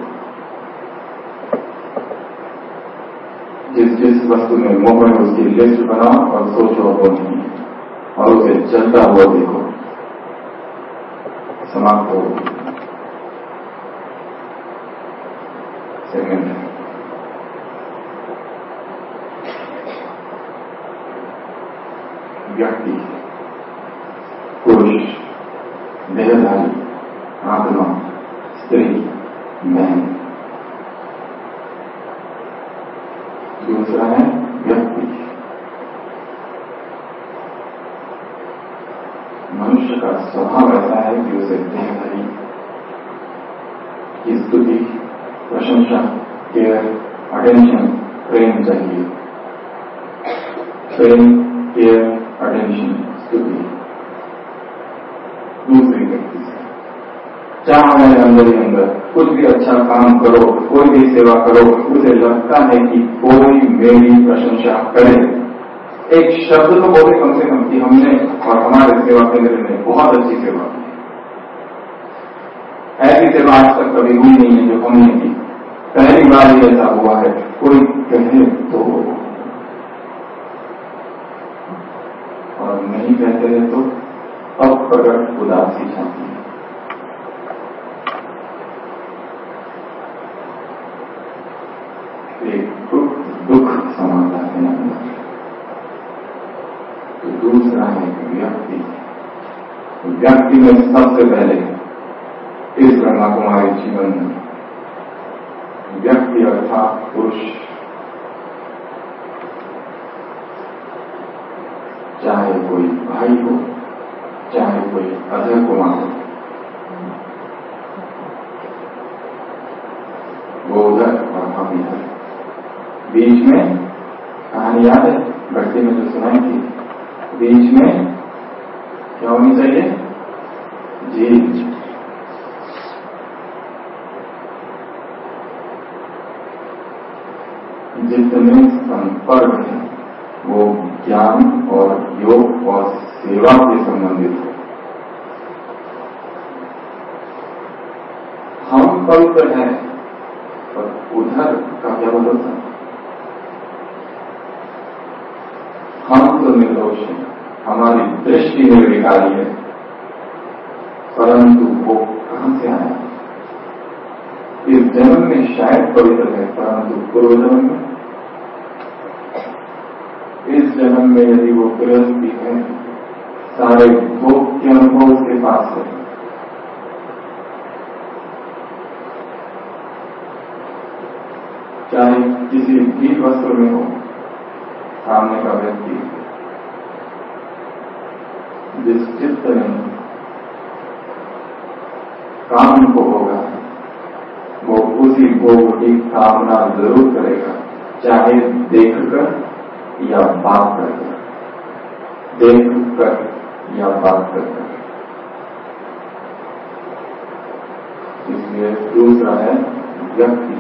जिस जिस वस्तु में मोह है उसकी लिस्ट बनाओ और सोचो वो नहीं, और उसे चलता हुआ देखो, समाप्त हो। सेकंड, व्यक्ति, पुरुष, देहधारी, आत्मा, स्त्री, बहन। दूसरा है व्यक्ति। मनुष्य का स्वभाव ऐसा है कि उसे देहधारी की स्तुति, प्रशंसा, केयर, अटेंशन, प्रेम चाहिए। प्रेम, केयर, अटेंशन, स्तुति दूसरे व्यक्ति से। चाहे अंदर ही अंदर कुछ भी अच्छा काम करो, कोई भी सेवा करो, उसे लगता है कि कोई मेरी प्रशंसा करे। एक शब्द तो बोले कम से कम कि हमने और हमारे सेवा केंद्र ने बहुत अच्छी सेवा की। ऐसी सेवा आज तक कभी हुई नहीं है जो हमने की, पहली बार ही ऐसा हुआ है। कोई कहे तो और नहीं कहते हैं तो अब प्रकट उदासी छाती है। एक दुख दुख समाता है अंदर। तो दूसरा है व्यक्ति। व्यक्ति में सबसे पहले इस ब्रह्मा कुमारी जीवन में व्यक्ति अर्थात पुरुष, चाहे कोई भाई हो, चाहे कोई अधर कुमार हो, वो उधर और हम इधर। बीच में कहानी याद है भक्ति में जो सुनाई थी, बीच में क्या होनी चाहिए? झील। जितने संपर्क हैं वो ज्ञान और योग और सेवा से संबंधित है। हम पवित्र हैं और उधर का क्या भरोसा? हम तो निर्दोष हैं, हमारी दृष्टि निर्विकारी है, परंतु वो कहां से आया? इस जन्म में शायद पवित्र है, परंतु पूर्व जन्म में, इस जन्म में यदि वो गृहस्थी है, सारे भोग के अनुभव उसके पास है, चाहे किसी भी वस्त्र में हो, सामने का व्यक्ति जिस चित्त में काम को होगा वो उसी भोग की कामना जरूर करेगा, चाहे देखकर या बात करकर, देखकर या बात करकर। इसलिए दूसरा है व्यक्ति।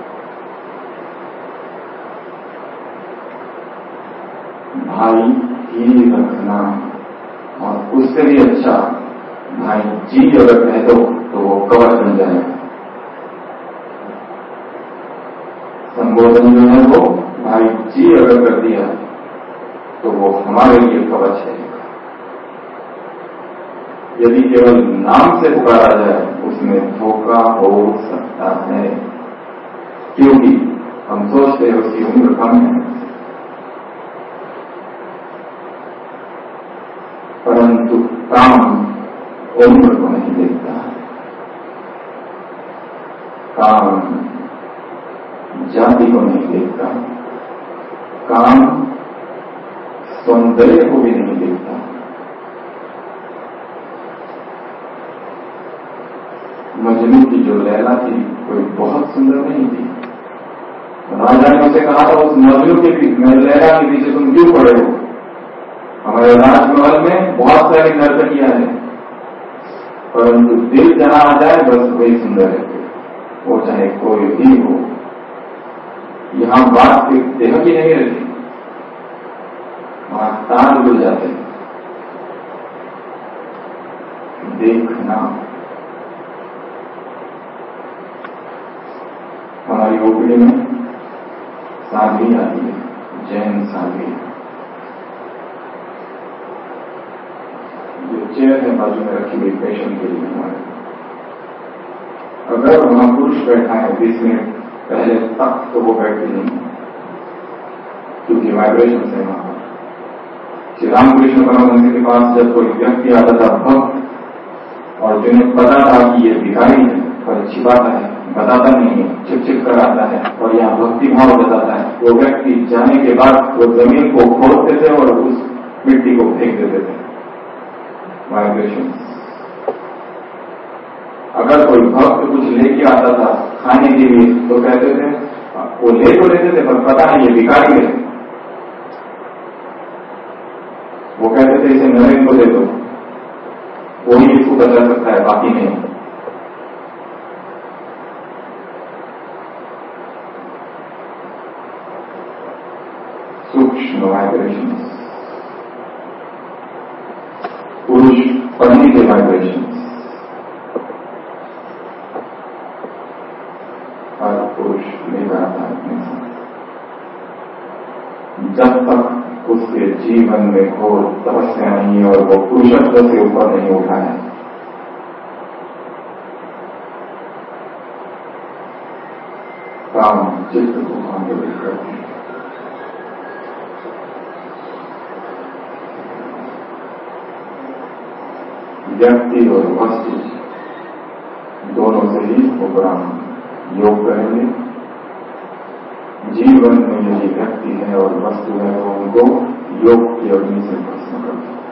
भाई ही रखना, और उससे भी अच्छा भाई जी अगर कह दो तो वो कवच बन जाएगा। संबोधन जो है वो भाई जी अगर कर दिया तो वो हमारे लिए कवच है। यदि केवल नाम से पुकारा जाए उसमें धोखा हो सकता है, क्योंकि हम सोचते हैं उसकी उम्र कम है, परंतु काम उम्र को नहीं देखता। काम जाति को नहीं देखता, काम सौंदर्य को भी नहीं देखता। मजनू की जो लैला थी कोई बहुत सुंदर नहीं थी। राजा ने उसे कहा था उस मजनू के लैला के पीछे तुम क्यों पड़े हो? हमारे राजमहल में बहुत सारी नर्तकियां हैं, परंतु दिल जहां आ जाए बस वही सुंदर है, वो चाहे कोई भी हो। यहां बात सिर्फ देह की नहीं रहती, वहां तार जुड़ जाते हैं। देखना हमारी ओपीडी में साध्वी आती है, जैन साध्वी। जो चेयर है बाजू में रखी हुई पेशेंट के लिए हमारे, अगर वहां पुरुष बैठा है बीस मिनट पहले तक तो वो बैठती नहीं, क्योंकि वाइब्रेशन है वहां। श्री रामकृष्ण परमहंस के पास जब कोई व्यक्ति आता था भक्त, और जिन्हें पता था कि ये भिखारी है पर छिपाता है, बताता नहीं है, छिप छिप कर आता है और यहाँ भक्ति भाव बताता है, वो व्यक्ति जाने के बाद वो जमीन को खोदते थे और उस मिट्टी को फेंक देते थे। वाइब्रेशन। अगर कोई भक्त कुछ लेके आता था खाने के लिए तो कहते थे, वो ले तो लेते थे पर पता नहीं ये भिखारी है, वो कहते थे इसे नरेंद्र को दे दो, वही इसको बदल सकता है, बाकी नहीं। सूक्ष्म वाइब्रेशन, पुरुष पत्नी के वाइब्रेशन, और पुरुष ले जाता है अपने साथ। जब तक उसके जीवन में घोर तपस्या नहीं और वो पुरुषत्व से ऊपर नहीं उठा है, काम चित्त को आंदोलित करते हैं। व्यक्ति और वस्तु दोनों से ही उपराम योग करेंगे। जीवन में यदि व्यक्ति है और वस्तु है तो उनको योग की अग्नि से भस्म करते हैं।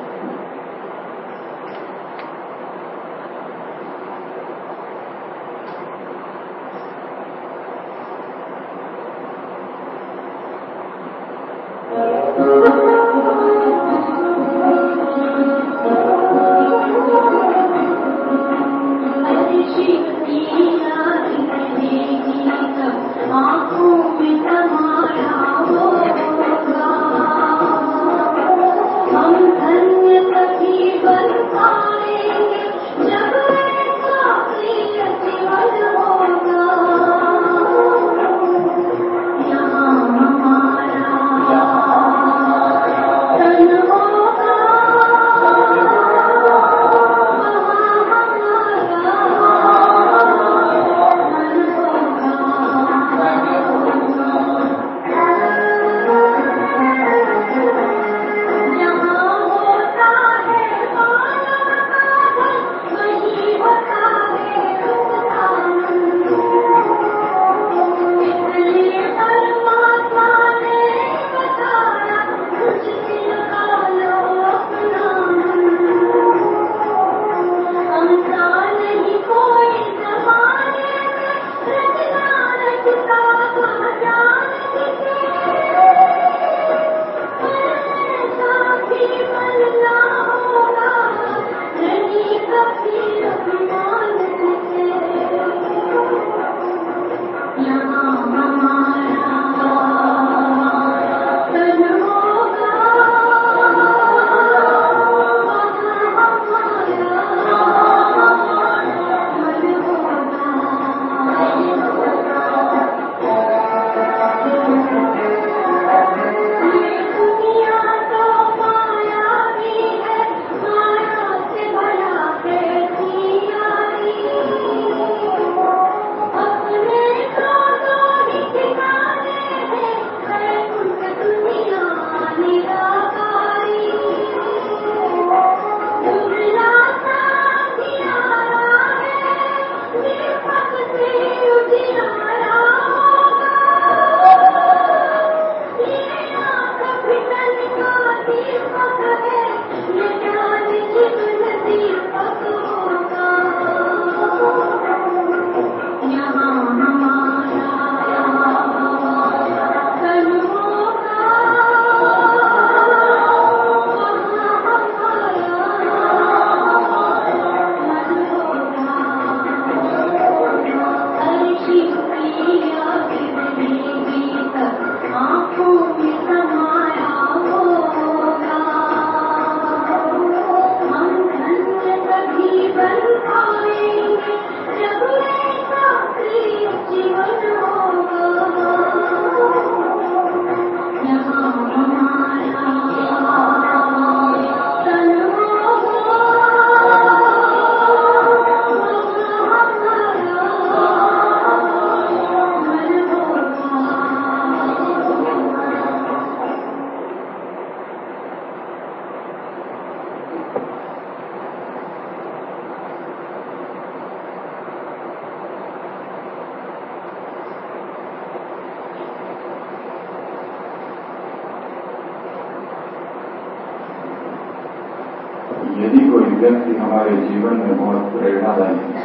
यदि कोई व्यक्ति हमारे जीवन में बहुत प्रेरणादायी है,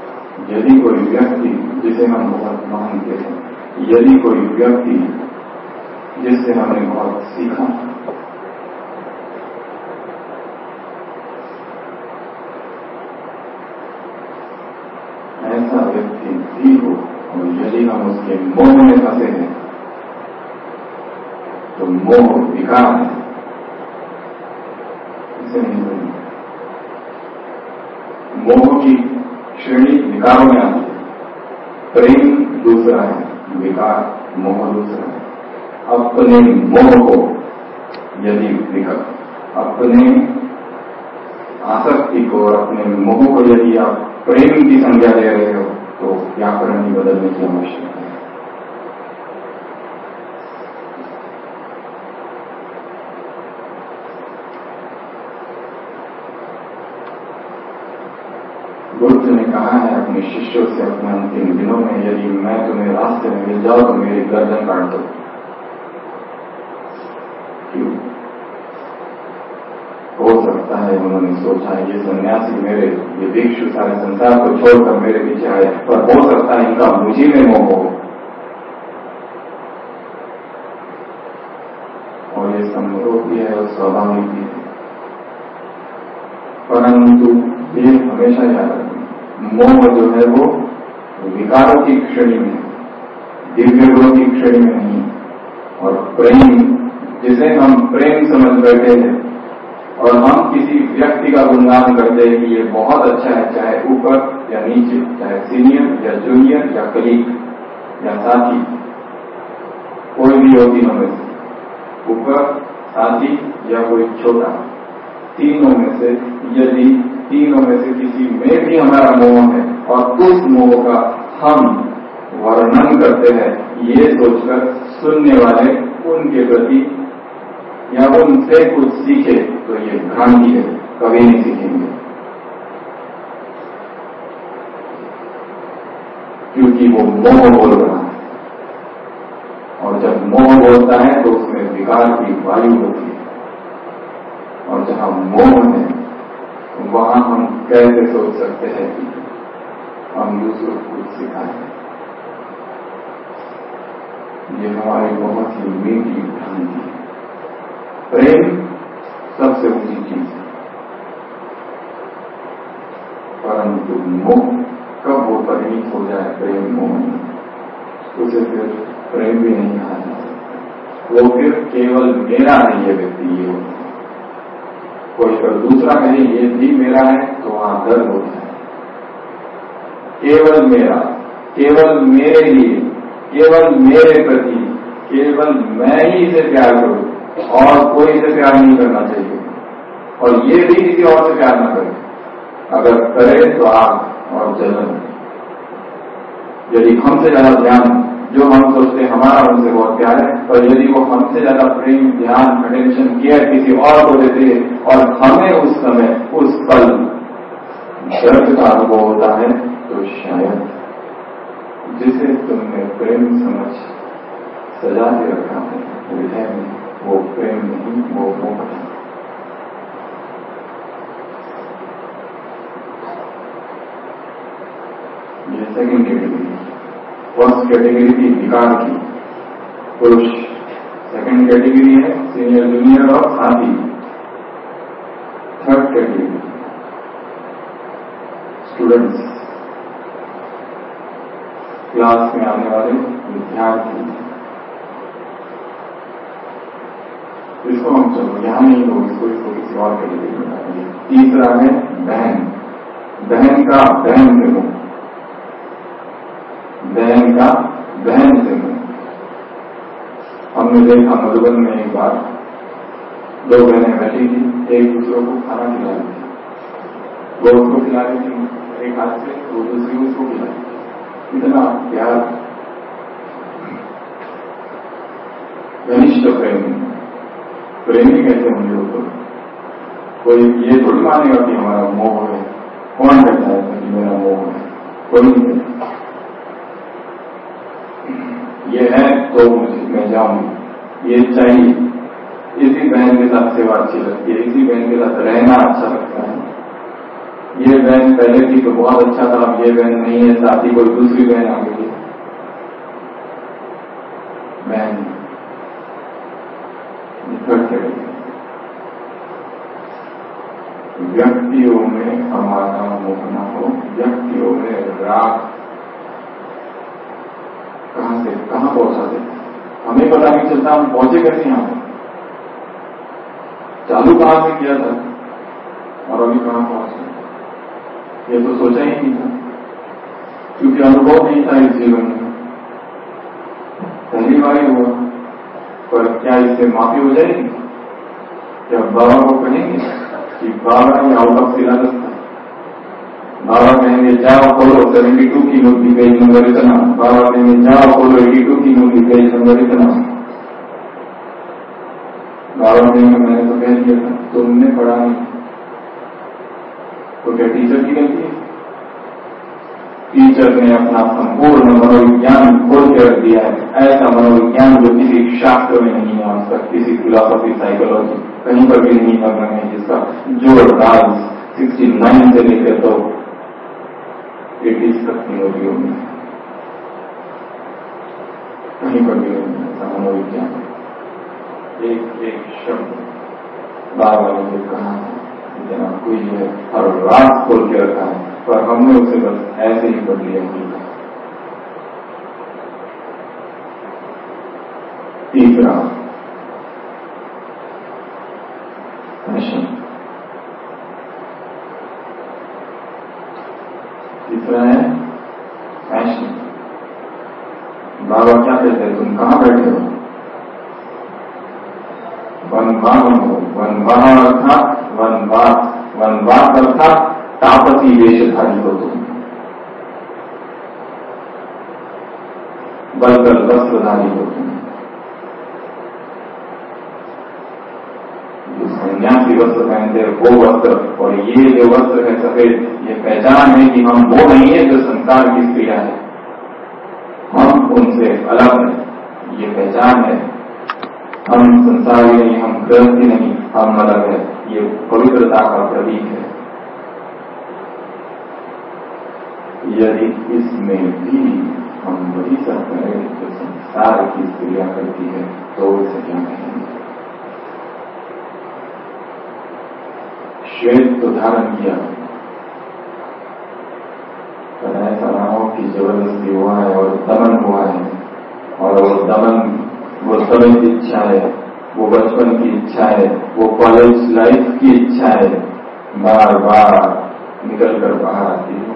यदि कोई व्यक्ति जिसे हम बहुत मानते हैं, यदि कोई व्यक्ति जिससे हमने बहुत सीखा, मोह में फंसे हैं तो मोह विकार है, इसे नहीं बोलना। मोह की श्रेणी विकारों में आती है। प्रेम दूसरा है, विकार मोह दूसरा है। अपने मोह को यदि विकार, अपने आसक्ति को और अपने मोह को यदि आप प्रेम की संज्ञा ले रहे हो तो व्याकरण ही बदलने की आवश्यकता है। बुद्ध ने कहा है अपने शिष्यों से अपने अंतिम दिनों में, यदि मैं तुम्हें रास्ते में मिल जाऊं तो मेरी गर्दन काट दो। क्यों? हो सकता है उन्होंने सोचा ये सन्यासी मेरे, ये भिक्षु सारे संसार को छोड़कर मेरे पीछे आए, पर हो सकता है इनका मुझी में मोह हो और ये संभव भी है और स्वाभाविक भी है। परंतु ये हमेशा याद रखें, मोह जो है वो विकारों की श्रेणी में, दिव्य गुणों की श्रेणी में नहीं। और प्रेम, जिसे हम प्रेम समझ बैठे हैं और हम किसी व्यक्ति का गुणगान करते हैं कि ये बहुत अच्छा है, चाहे ऊपर या नीचे, चाहे सीनियर या जूनियर या कलीग या साथी, कोई भी हो तीनों में से, ऊपर, साथी या कोई छोटा, तीनों में से यदि तीनों में से किसी में भी हमारा मोह है और उस मोह का हम वर्णन करते हैं ये सोचकर सुनने वाले उनके प्रति या उनसे कुछ सीखे, तो ये भ्रांति है, कभी नहीं सीखेंगे। क्योंकि वो मोह बोल रहा है और जब मोह बोलता है तो उसमें विकार की वायु होती है। और जहां मोह है वहां हम कैसे सोच सकते हैं कि हम दूसरों को कुछ सिखाएं। ये हमारी बहुत ही मीठी भ्रांति है। प्रेम सबसे ऊंची चीज है, परंतु मोह कब वो परिणित हो जाए प्रेम मोह में, उसे फिर प्रेम भी नहीं कहा जा सकता। वो फिर केवल मेरा नहीं है व्यक्ति, ये होता है। कोई अगर दूसरा कहे ये भी मेरा है तो वहां दर्द होता है। केवल मेरा, केवल मेरे लिए, केवल मेरे प्रति, केवल मैं ही इसे प्यार करूं और कोई इसे प्यार नहीं करना चाहिए, और ये भी किसी और से प्यार न करे। अगर करे तो आग और जलन। यदि हमसे ज्यादा ध्यान, जो हम सोचते हैं हमारा उनसे बहुत प्यार है, और यदि वो हमसे ज्यादा प्रेम, ध्यान, अटेंशन, केयर किसी और को देते हैं और हमें उस समय, उस पल दर्द का अनुभव होता है, तो शायद जिसे तुमने प्रेम समझ सजा के रखा है हृदय में, वो प्रेम नहीं, वो मोह है। ये सेकंड कैटेगरी। फर्स्ट कैटेगरी थी विकार की, पुरुष। सेकंड कैटेगरी है सीनियर, जूनियर और साथी। थर्ड कैटेगरी स्टूडेंट्स, क्लास में आने वाले विद्यार्थी। इसको हम चलो यहां नहीं हो, इसको इसको किसी और कैटेगरी में डालेंगे। तीसरा है बहन। बहन का बहन से मुंह, बहन का बहन से मुंह। हमने देखा मधुबन में एक बार दो बहनें बैठी थी, एक दूसरों को खाना खिला रही थी। वो उसको खिला रही थी एक हाथ से, वो दूसरी उसको खिला रही थी। इतना प्यार, घनिष्ठ प्रेम। प्रेमी कैसे होंगे वो तो? कोई ये थोड़ी मानेगा कि हमारा मोह है। कौन कहता है कि मेरा मोह है? कोई नहीं कहता। ये है तो मैं जाऊंगी, ये चाहिए, इसी बहन के साथ सेवा अच्छी लगती है, इसी बहन के साथ रहना अच्छा लगता है। ये बहन पहले थी तो बहुत अच्छा था, अब ये बहन नहीं है, साथ ही कोई दूसरी बहन आ गई है। बहन व्यक्तियों में हमारा मोह न हो, व्यक्तियों में राग कहां से कहां पहुंचाते थे, हमें पता नहीं चलता हम पहुंचे कैसे यहां पर, चालू कहां से किया था और अभी कहां पहुंचे, ये तो सोचा ही नहीं था, क्योंकि अनुभव नहीं था इस जीवन में, पहली बार ही हुआ। पर क्या इससे माफी हो जाएगी? क्या बाबा को कहेंगे कि बाबा ये आउट ऑफ सिलेबस था, बाबा कहेंगे जाओ खोलो सेवेंटी टू की नोट की पेज नंबर इतना, बाबा कहेंगे जाओ खोलो एटी टू की नोट की पेज नंबर इतना, बाबा कहेंगे मैंने तो कह दिया था, तुमने पढ़ा नहीं, तो क्या टीचर की गलती है? टीचर ने अपना संपूर्ण मनोविज्ञान खोल के रख दिया है, ऐसा मनोविज्ञान जो किसी शास्त्र में नहीं है आज तक, किसी फिलॉसफी साइकोलॉजी कहीं पर भी नहीं कर रहे हैं, जिसका जो राज सिक्सटी नाइन से लेकर तो एटीज तक की नौकरियों में कहीं पर भी नहीं है ऐसा मनोविज्ञान। एक एक शब्द बाबा ने जो कहा है जना कोई है हर रात खोल के रखा है, पर हमने उसे बस ऐसे ही पढ़ लिया है। तीसरा पैशन, तीसरा है पैशन। बाबा क्या कहते हैं, तुम कहां बैठे हो? वनवान हो, वनवान अर्थात वनवास, वनवास अर्थात तापसी वेशधारी हो तुम, बलकर वस्त्रधारी हो तुम। जो सन्यासी वस्त्र पहनते हैं वो वस्त्र, और ये जो वस्त्र है सफेद, ये पहचान है कि हम वो नहीं है जो संसार की स्त्रियां है, हम उनसे अलग है, ये पहचान है। हम संसारी नहीं, हम गृहस्थी नहीं, हम अलग है, ये पवित्रता का प्रतीक है। यदि इसमें भी हम वही सब करें जो संसार की स्त्रियां करती है तो इसे क्या कहेंगे? श्वेत तो धारण किया, पर ऐसा ना हो कि जबरदस्ती हुआ है और दमन हुआ है, और वो दमन वो समय की इच्छा है, वो बचपन की इच्छा है, वो कॉलेज लाइफ की इच्छा है, बार बार निकल कर बाहर आती है।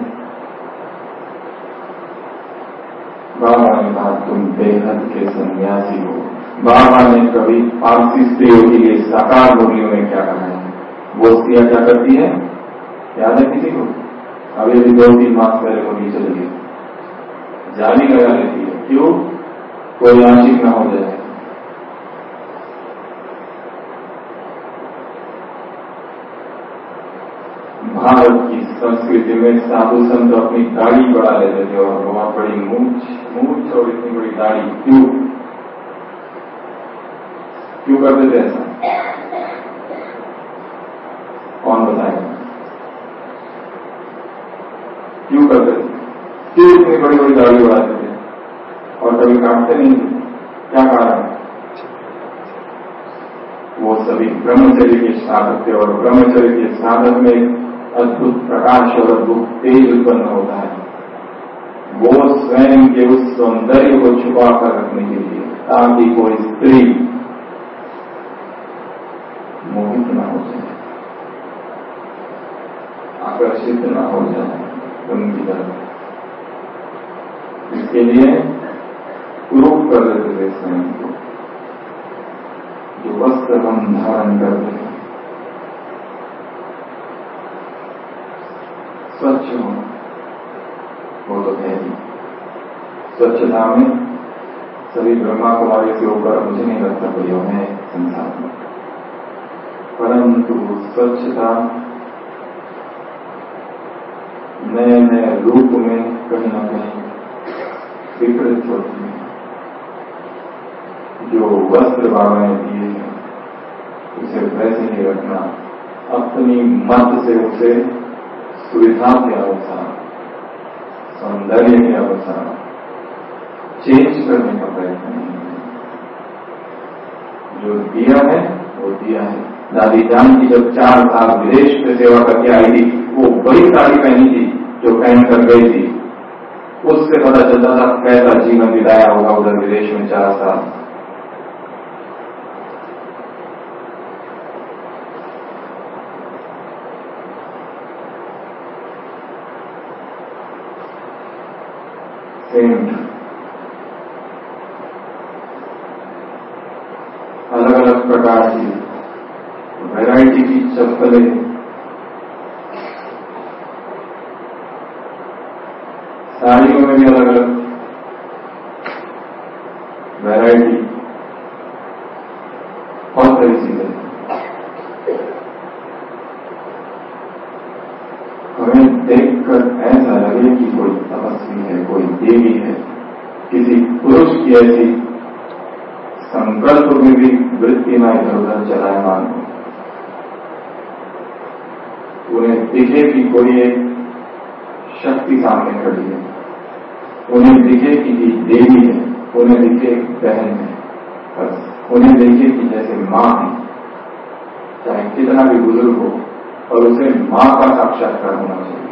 बाबा ने कहा तुम बेहद के सन्यासी हो। बाबा ने कभी पारसी स्त्रियों के लिए साकार मुरलियों में क्या कहा है? वो स्त्रियां क्या करती है, याद है किसी को? अभी अभी दो तीन मास पहले वो नीचे लगी जाली लगा लेती है, क्यों? कोई आशिक न हो जाए। भारत की संस्कृति में साधु संत अपनी दाढ़ी बढ़ा लेते थे, और बहुत बड़ी मूंछ मूंछ और इतनी बड़ी दाढ़ी, क्यों क्यों करते थे ऐसा? कौन बताएगा क्यों करते थे? क्यों इतनी बड़ी बड़ी दाढ़ी बढ़ाते थे और कभी काटते नहीं थे? क्या कारण? वो सभी ब्रह्मचर्य के साधक थे, और ब्रह्मचर्य के साधक में अद्भुत प्रकाश और अद्भुत तेज उत्पन्न होता है। वो स्वयं के उस सौंदर्य को छुपा कर रखने के लिए, ताकि कोई स्त्री मोहित न हो जाए, आकर्षित न हो जाए उनकी तरफ, इसके लिए कुरूप कर देते थे स्वयं को। जो वस्त्र हम धारण करते हैं स्वच्छ हो, वो तो है ही। स्वच्छता में सभी ब्रह्मा कुमारी से ऊपर मुझे नहीं लगता कोई है संसार में, परंतु स्वच्छता नए नए रूप में कहीं न कहीं विकृत होती है। जो वस्त्र बाबा ने दिए हैं उसे वैसे ही रखना, अपनी मत से उसे सुविधा के अनुसार, सौंदर्य के अनुसार चेंज करने का प्रयत्न नहीं है। जो दिया है वो दिया है। दादी जान की जब चार साल विदेश में सेवा करके आई थी, वो वही साड़ी पहनी थी जो पहन कर गई थी, उससे पता चलता था कैसा जीवन बिताया होगा उधर विदेश में चार साल। सेंट अलग अलग प्रकार की वैरायटी की चप्पलें, साड़ियों में भी अलग अलग वैरायटी, बहुत सारी चीजें। हमें देखकर ऐसा लगे कि कोई तपस्वी है, कोई देवी है, किसी पुरुष की ऐसी संकल्प में भी वृत्ति में इधर उधर चलायमान हो। उन्हें दिखे कि कोई एक शक्ति सामने खड़ी है, उन्हें दिखे कि देवी है, उन्हें दिखे बहन है, बस उन्हें दिखे कि जैसे मां है, चाहे कितना भी बुजुर्ग हो, और उसे मां का साक्षात्कार होना चाहिए,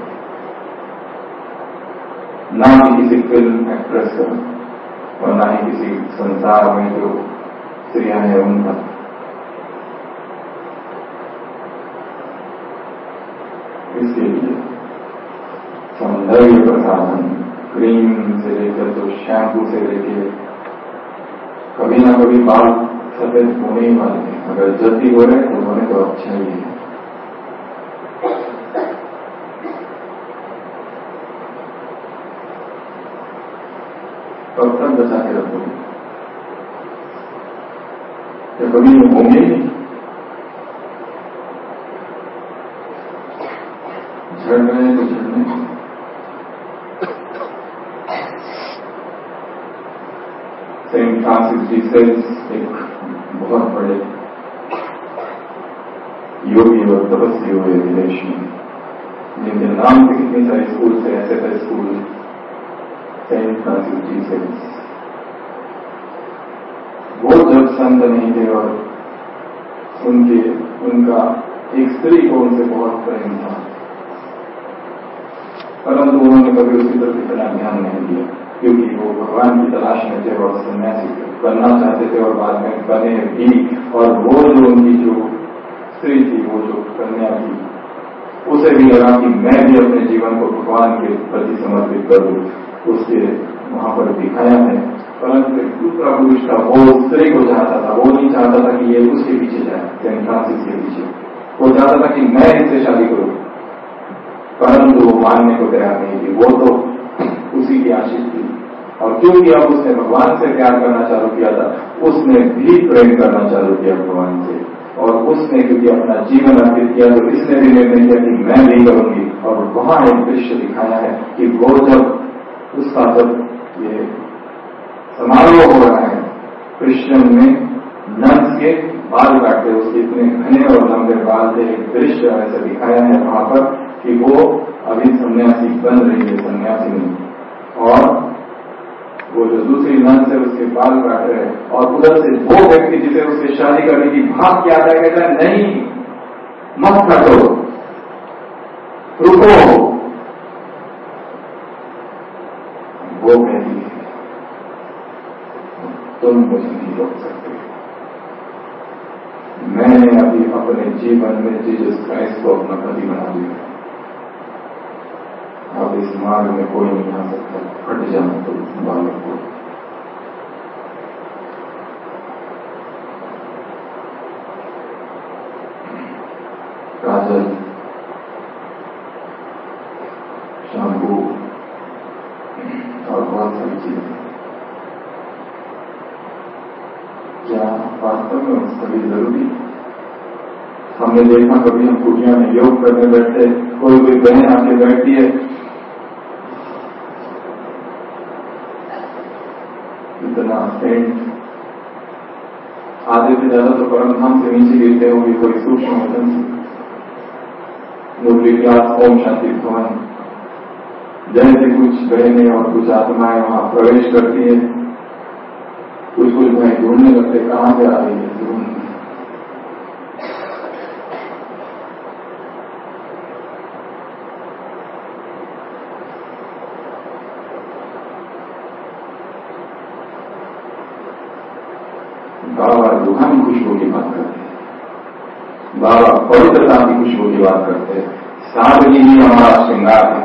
ना कि किसी फिल्म एक्ट्रेस का और ना ही किसी संसार में जो स्त्रियां हैं उनका। इसके लिए सौंदर्य प्रसाधन, क्रीम से लेकर तो शैम्पू से लेकर कभी ना कभी बाल सफेद होने ही वाले हैं। अगर जल्दी हो रहे तो होने तो अच्छा ही है। कब तक बचा के रखोगे? क्या कभी होंगे नहीं? झड़ रहे तो झड़ने। सेंट फ्रांसिस जी से एक बहुत बड़े योगी और तपस्वी हुए विदेश में, जिनके नाम से कितनी सारे स्कूल से, ऐसे थे स्कूल, सेंट फ्रांसिस जी से। वो जब संत नहीं थे और उनके उनका एक स्त्री को उनसे बहुत प्रेम था, परंतु उन्होंने कभी उसकी तरफ इतना ध्यान नहीं दिया, क्योंकि वो भगवान की तलाश में थे और सन्यासी थे, बनना चाहते थे और बाद में बने भी। और वो जो उनकी जो स्त्री थी, वो जो कन्या थी, उसे भी लगा कि मैं भी अपने जीवन को भगवान के प्रति समर्पित करूं। उसके वहां पर दिखाया है, परंतु दूसरा पुरुष था, वो स्त्री को चाहता था, वो नहीं चाहता था कि ये उसके पीछे जाए, सेंट फ्रांसिस के पीछे। वो चाहता था कि मैं इससे शादी करूं, परंतु वो मानने को तैयार नहीं थी। वो तो उसी की आशिक थी, और क्योंकि अब उसने भगवान से प्यार करना चालू किया था, उसने भी प्रेम करना चालू किया भगवान से। और उसने क्योंकि अपना जीवन अर्पित किया, तो इसने भी निर्णय किया कि मैं भी करूंगी। और वहां एक दृश्य दिखाया है कि वो जब उसका जब ये समारोह हो रहा है, क्रिश्चियन में नन्स के बाल काटते, उसके इतने घने और लंबे बाल थे। एक दृश्य ऐसा दिखाया है वहां पर कि वो अभी सन्यासी बन रही है, सन्यासी नहीं, और वो जो दूसरी नन से उसके बाल काट रहे हैं, और उधर से वो व्यक्ति जिसे उससे शादी करने की भाग क्या आता है, कहता है नहीं मत काटो, रुको। वो कहती है तुम मुझे नहीं रोक सकते, मैंने अभी अपने जीवन में जीसस क्राइस्ट को अपना पति बना दिया, अब इस मार्ग में कोई नहीं आ सकता, हट जाना तो बालक को। काजल, शैम्पू और बहुत सारी चीजें, क्या वास्तव में सभी जरूरी? हमने देखा कभी हम कुटिया में योग करने बैठते, कोई कोई बहन आके बैठती है, इतना सेंट, आधे से ज्यादा तो परमधाम से नीचे गिरते होंगे, कोई सूक्ष्म वचन से मुरली क्लास ओम शांति भवन, जैसे कुछ बहनें और कुछ आत्माएं वहां प्रवेश करती है, कुछ कुछ भाई ढूंढने लगते कहां से आ रही है, ढूंढ। बाबा रूहानी खुशबू की बात करते हैं, बाबा पवित्रता की खुशबू की बात करते हैं। सादगी ही हमारा श्रृंगार है,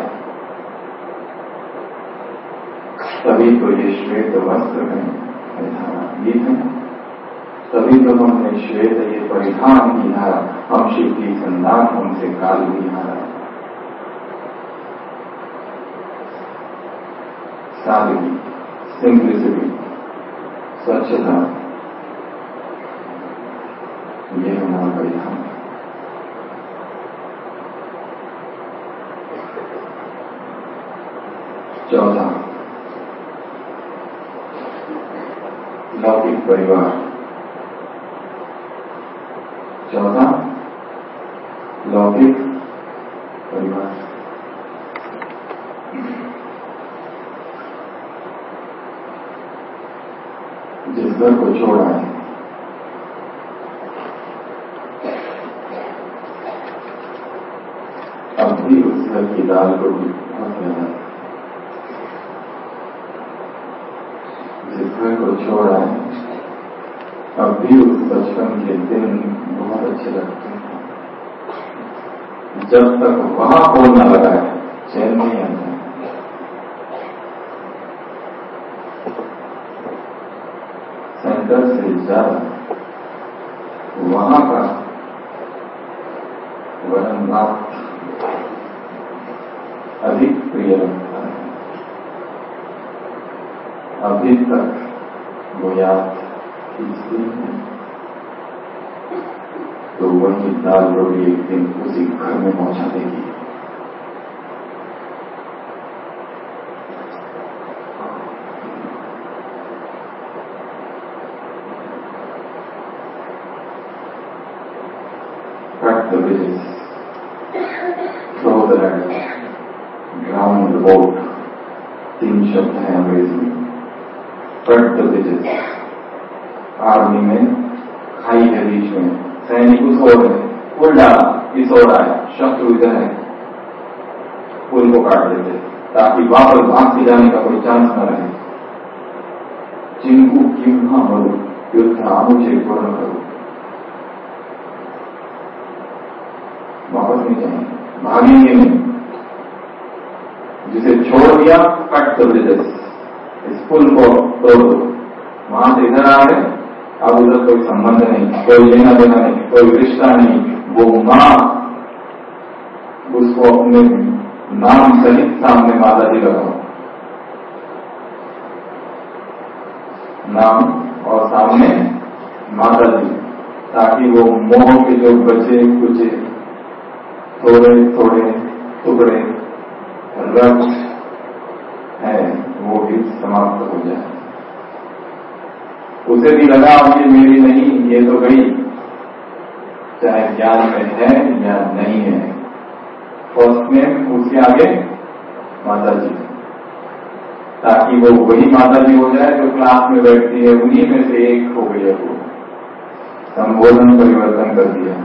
तभी तो ये श्वेत वस्त्र में गीत है, तभी तो हमने श्वेत ये परिधान किया, हम शिव की संतान, हमसे काल नहीं हारा। सादगी, सिंप्लिसिटी, स्वच्छता, ये हमारा परिधान है। चौथा, लौकिक परिवार। चौथा, लौकिक परिवार। जिस घर को छोड़ा है, अब भी उस घर की दाल को भी बहुत ज्यादा है। जिस घर को छोड़ा है, अब भी उस बचपन के दिन बहुत अच्छे लगते हैं। जब तक वहां फोन न लगाए चैन नहीं आता। सेंटर से ज्यादा वहां का वरन बात अधिक प्रिय लगता है। अभी तक वो याद खींचती है, तो वही दाल रोटी एक दिन उसी घर में पहुंचा देगी। Cut the bridges, throw the net, drown the boat. तीन शब्द हैं अंग्रेजी में। Cut the bridges, आर्मी में खाई के बीच में सैनिक उस ओर है, पुल डाला, इस ओर आया, शत्रु इधर है, पुल को काट देते ताकि वापस भाग के जाने का कोई चांस न रहे। जिनको क्यों न मरो, युद्ध आमुझे पूर्ण करो, वापस नहीं जाएंगे, भागेंगे नहीं। जिसे छोड़ दिया, कट द ब्रिजेस, इस पुल को तोड़ दो। वहां से इधर आ गए, अब उधर कोई संबंध नहीं, कोई लेना देना नहीं, कोई रिश्ता नहीं। वो मां उसको अपने नाम सहित सामने माता जी लगाओ, नाम और सामने माता जी, ताकि वो मोह के जो बचे कुचे थोड़े थोड़े टुकड़े रक्त है वो भी समाप्त हो जाए। उसे भी लगा ये मेरी नहीं, ये तो गई, चाहे ज्ञान में है या नहीं है। फर्स्ट में उसके आगे माता जी, ताकि वो वही माता जी हो जाए जो क्लास में बैठती है, उन्हीं में से एक हो गई है। वो संबोधन परिवर्तन कर दिया।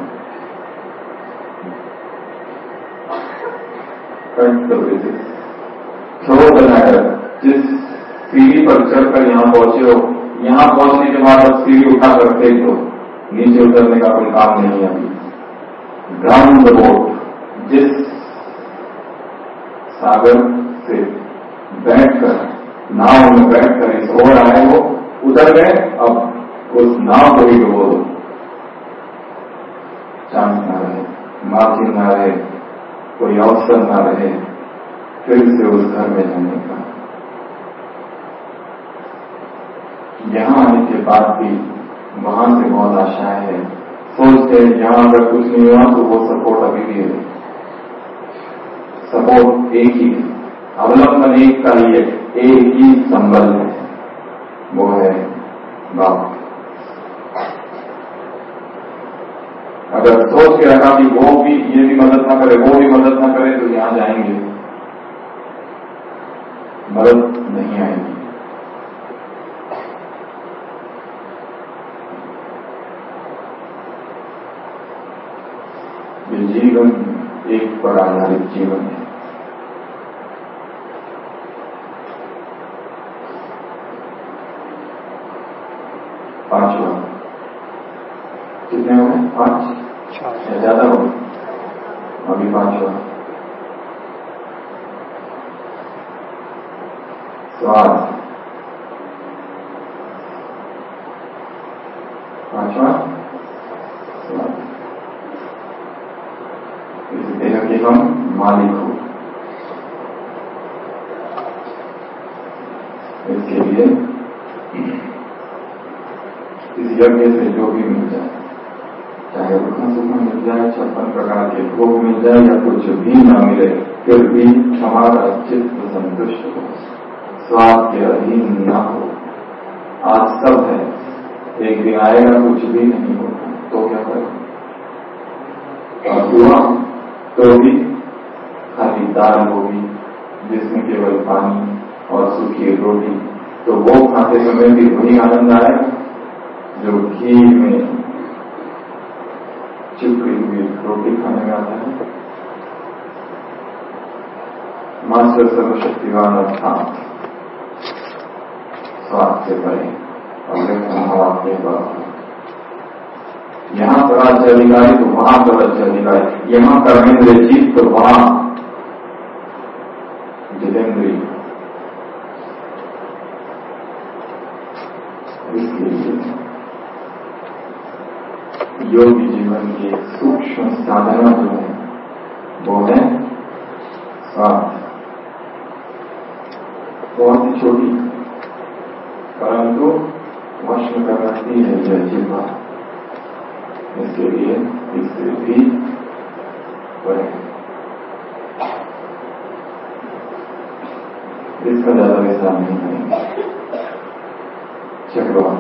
थ्रो द लैडर, जिस सीढ़ी पर चढ़कर यहां पहुंचे हो, यहां पहुंचने के बाद अब सीढ़ी उठा कर फेंक दो, नीचे उतरने का कोई काम नहीं है अभी। ड्राउन द बोट, जिस सागर से बैठकर नाव में बैठकर इस ओर आए हो, उतर गए, अब उस नाव को ही डुबो दो, चांस ना रहे, मार्जिन ना रहे, कोई अवसर ना रहे फिर से उस घर में जाने का। यहां आने के बाद भी वहां से बहुत आशाएं हैं। सोचते हैं यहां अगर कुछ नहीं हुआ तो वो सपोर्ट अभी भी है, सपोर्ट एक ही है, अवलंबन एक का ही है, एक ही संबल है, वो है बाप। अगर सोच के रखा कि वो भी ये भी मदद ना करे, वो भी मदद ना करे, तो यहां जाएंगे, मदद नहीं आएगी। ये जीवन एक पर आधारित जीवन है। पांचवा, कितने हो गए? पांच या ज्यादा हो गए? अभी पांच हुआ। स्वाद पांचवा स्वाद। इस देह के हम मालिक हो। इसके लिए इस यज्ञ से जो भी मिल जाए, चाहे रुखा सुखा मिल जाए, छप्पन प्रकार के भोग मिल जाए या कुछ भी न मिले, फिर भी हमारा चित्त संतुष्ट हो, स्वाद के अधीन न हो। आज सब है, एक दिन आएगा कुछ भी नहीं होगा, तो क्या करें? और हुआ तो भी खाली दाल होगी जिसमें केवल पानी और सूखी रोटी, तो वो खाते समय भी वही आनंद आएगा जो घी में चिपकी हुई रोटी खाने में आता है। मास्टर सर्वशक्तिवान अर्थात स्वाद से परे और के बाद यहां पर राज्य अधिकारी तो वहां पर राज्य अधिकारी, यहां कर्मेंद्र जीत तो वहां जितेंद्री। इसलिए योगी जीवन की एक सूक्ष्म साधना जो है वो है स्वाद। बहुत ही छोटी परंतु वश कर रखती है यह जीवन। इसके लिए इससे भी बड़े इसका ज्यादा विस्तार नहीं करेंगे। चक्रवा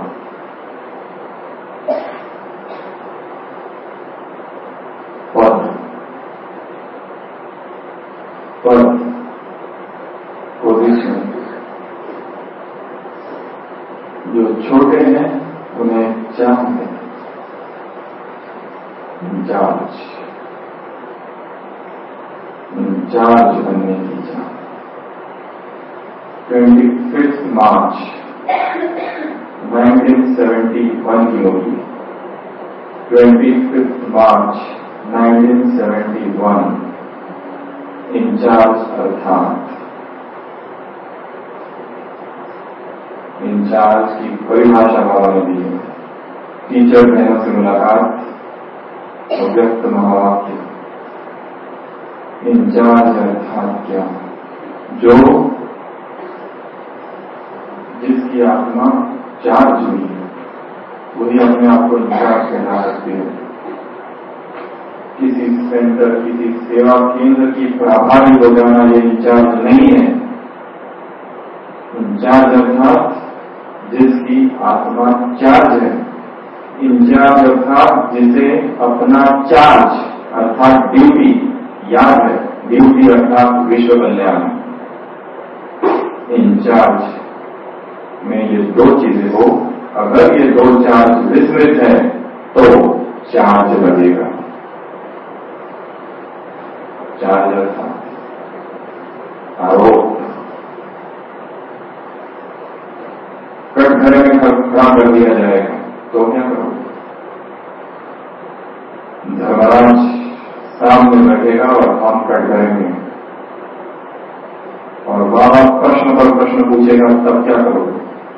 पद पद पोजिशन जो छोटे हैं उन्हें चाहते इंचार्ज इंचार्ज बनने की चाह। Twenty fifth March nineteen seventy one की होगी। Twenty fifth March nineteen seventy one in charge अर्थात इंचार्ज की परिभाषा बाबा ने दी है। टीचर बहनों से मुलाकात, व्यक्त महावाक्य। इंचार्ज अर्थात क्या? जो जिसकी आत्मा चार्ज हुई है वही अपने आप को इंचार्ज कहना सकती है। किसी सेंटर, किसी सेवा केंद्र की प्रभारी हो जाना ये इंचार्ज नहीं है। इंचार्ज अर्थात जिसकी आत्मा चार्ज है। इंचार्ज अर्थात जिसे अपना चार्ज अर्थात ड्यूटी याद है। ड्यूटी अर्थात विश्व कल्याण। इंचार्ज में ये दो चीजें हो, अगर ये दो चार्ज विस्मृत है तो चार्ज लगेगा। चार्ज अर्थात आरोप। कटघरे में खड़ा कर दिया जाएगा तो क्या करोगे? धर्मराज सामने बैठेगा और हम कटघरे में, और बाबा प्रश्न पर प्रश्न पूछेगा, तब क्या करोगे?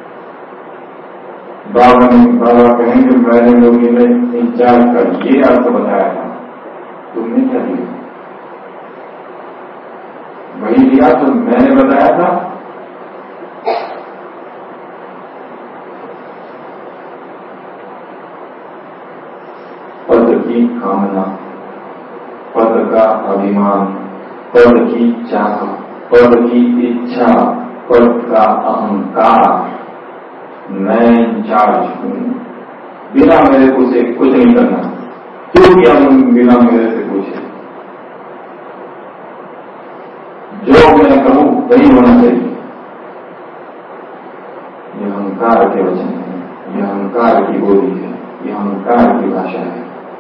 बाबा ने बाबा कहेंगे मैंने योगी ने इंचार्ज का ये अर्थ बताया था, तुमने क्या लिया? वही लिया तो मैंने बताया था। पद की कामना, पद का अभिमान, पद की चाह, पद की इच्छा, पद का अहंकार, मैं इंचार्ज हूं, बिना मेरे पूछे कुछ नहीं करना। क्यों किया बिना मेरे से पूछे? जो मैं कहूं वही होना चाहिए। यह अहंकार के वचन है, यह अहंकार की बोली है, यह अहंकार की भाषा है।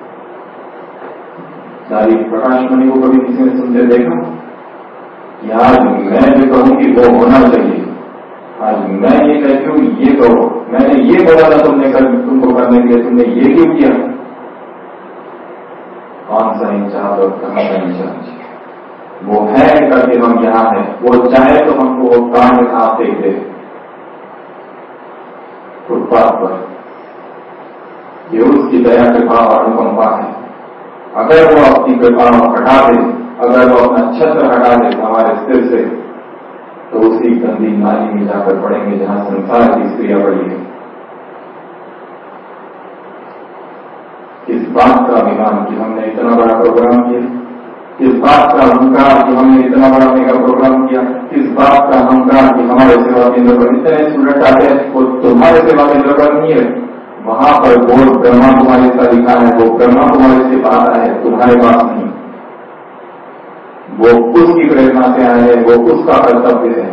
सारी प्रकाशमणि को कभी किसी ने सुनते देखा? आज मैं जो कहूं कि वो होना चाहिए, आज मैं ये कहती हूँ ये कहो, मैंने ये बोला था तुमने कर, तुमको करने के लिए, तुमने ये क्यों किया? इंचार्ज और कहाँ का इंचार्ज। वो है करके हम यहाँ है, वो चाहे तो हमको वो काम में आप देख दे फुटपाथ पर। ये उसकी दया कृपा और अनुकंपा है। अगर वो अपनी कृपा हटा दे, अगर वो अपना छत्र हटा दे हमारे सिर से, तो उसी गंदी नाली में जाकर पड़ेंगे जहां संसार की स्त्रियां पड़ी है। किस बात का अभिमान कि हमने इतना बड़ा प्रोग्राम किया, किस बात का अहंकार कि हमने इतना बड़ा मेगा प्रोग्राम किया, किस बात का अहंकार कि हमारे सेवा केंद्र पर इतने स्टूडेंट आते हैं। वो तुम्हारे सेवा केंद्र पर नहीं है, वहां पर बोर्ड ब्रह्मा कुमारी का लिखा है, वो ब्रह्मा कुमारी से बात आए है, तुम्हारे पास नहीं। वो उसकी प्रेरणा से आए हैं, वो उसका कर्तव्य है।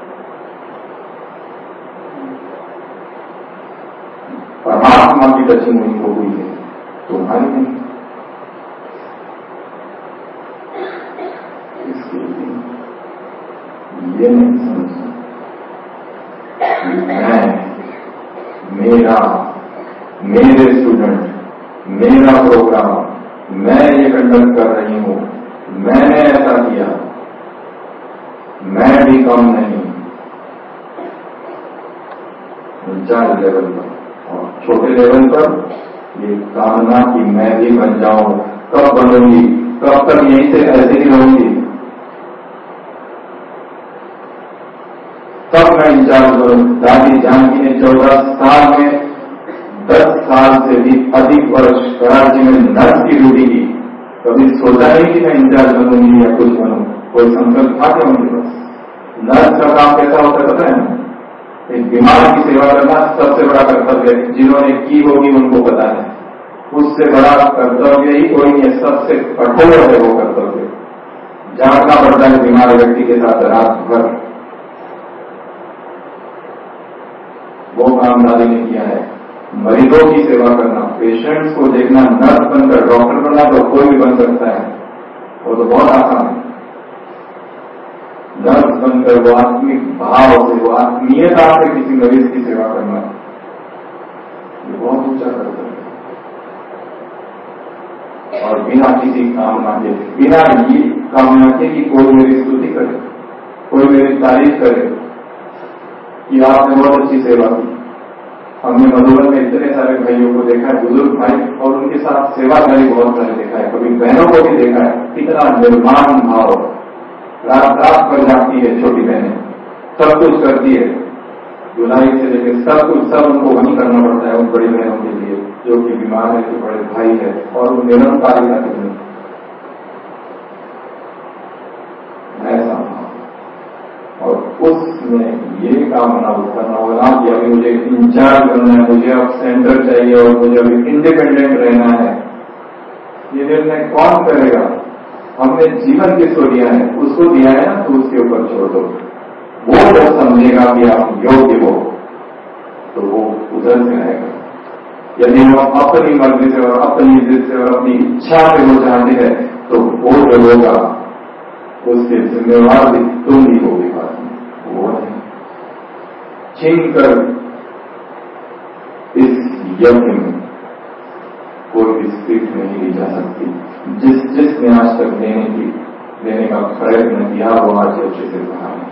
परमात्मा की टचिंग उनको हुई है, तुम्हारी नहीं। इसके लिए ये नहीं समझना मैं, मेरा, मेरे स्टूडेंट, मेरा प्रोग्राम, मैं ये कंडक्ट कर रही हूं, मैंने ऐसा किया, मैं भी कम नहीं। ऊंचाई लेवल पर और छोटे लेवल पर ये कामना कि मैं भी बन जाऊं, कब बनूंगी, कब तक यहीं से ऐसे ही रहूंगी, तब मैं इंचार्ज बनूं। दादी जानकी ने चौदह साल में दस साल से भी अधिक वर्ष राज्य में नर्स की ड्यूटी की। कभी सोचा नहीं कि मैं इंचार्ज बनूंगी या कुछ बनूं, कोई संकल्प था क्या उनके पास? नर्स का काम कैसा होता है पता है ना? एक बीमार की सेवा करना सबसे बड़ा कर्तव्य है। जिन्होंने की होगी उनको पता है, उससे बड़ा कर्तव्य ही कोई नहीं है। सबसे कठोर है वो कर्तव्य। जागना पड़ता है बीमार व्यक्ति के साथ रात भर। वो काम दादी ने किया है। मरीजों की सेवा करना, पेशेंट्स को देखना, नर्स बनकर डॉक्टर बनना तो कोई भी बन सकता है, वो तो बहुत आसान है। नर्स बनकर वो आत्मिक भाव से, वो आत्मीयता से किसी मरीज की सेवा करना, ये बहुत ऊंचा कर्तव्य है। और बिना किसी कामना के, बिना ये कामना के कि कोई मेरी स्तुति करे, कोई मेरी तारीफ करे कि आपने बहुत अच्छी सेवा की। हमने मधुबन में इतने सारे भाइयों को देखा है, बुजुर्ग भाई, और उनके साथ सेवाकारी बहुत सारे देखा है। कभी बहनों को भी देखा है, कितना निर्माण भाव, रात रात भर जाती है छोटी बहनें, सब कुछ करती है, जुलाई से लेकर सब कुछ, सब उनको वहीं करना पड़ता है उन बड़ी बहनों के लिए जो कि बीमार है, जो बड़े भाई है, और वो निरंकारिता कितनी ऐसा। और उसमें ये कामना उत्पन्न होगा कि अभी मुझे इंचार्ज बनना है, मुझे अब सेंटर चाहिए और मुझे अभी इंडिपेंडेंट रहना है। ये निर्णय कौन करेगा? हमने जीवन किसको दिया है? उसको दिया है ना, तो उसके ऊपर छोड़ दो। वो जब समझेगा कि आप योग्य हो तो वो उधर से आएगा। यदि हम अपनी मर्जी से और अपनी जिद से और अपनी इच्छा से वो चाहते हैं तो वो जो होगा उसके जिम्मेवार भी तुम ही होगी। बात वो नहीं छीन कर इस यज्ञ में कोई भी स्थिति नहीं ली जा सकती। जिस जिसने आज तक देने की देने का प्रयत्न किया वो आज अच्छे से कहा है।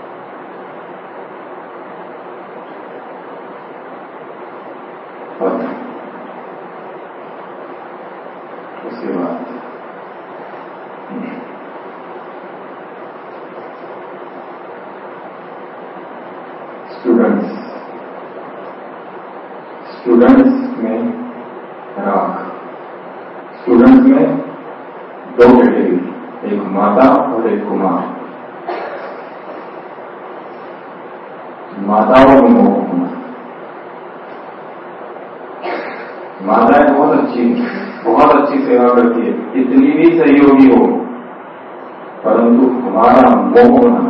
उसके बाद स्टूडेंट्स स्टूडेंट्स में राग, स्टूडेंट्स में दो कैटेगरी, एक माता और एक कुमार। माताओं में मोह होना। माताएं बहुत अच्छी बहुत अच्छी सेवा करती है, इतनी भी सहयोगी हो, परंतु हमारा मोह होना,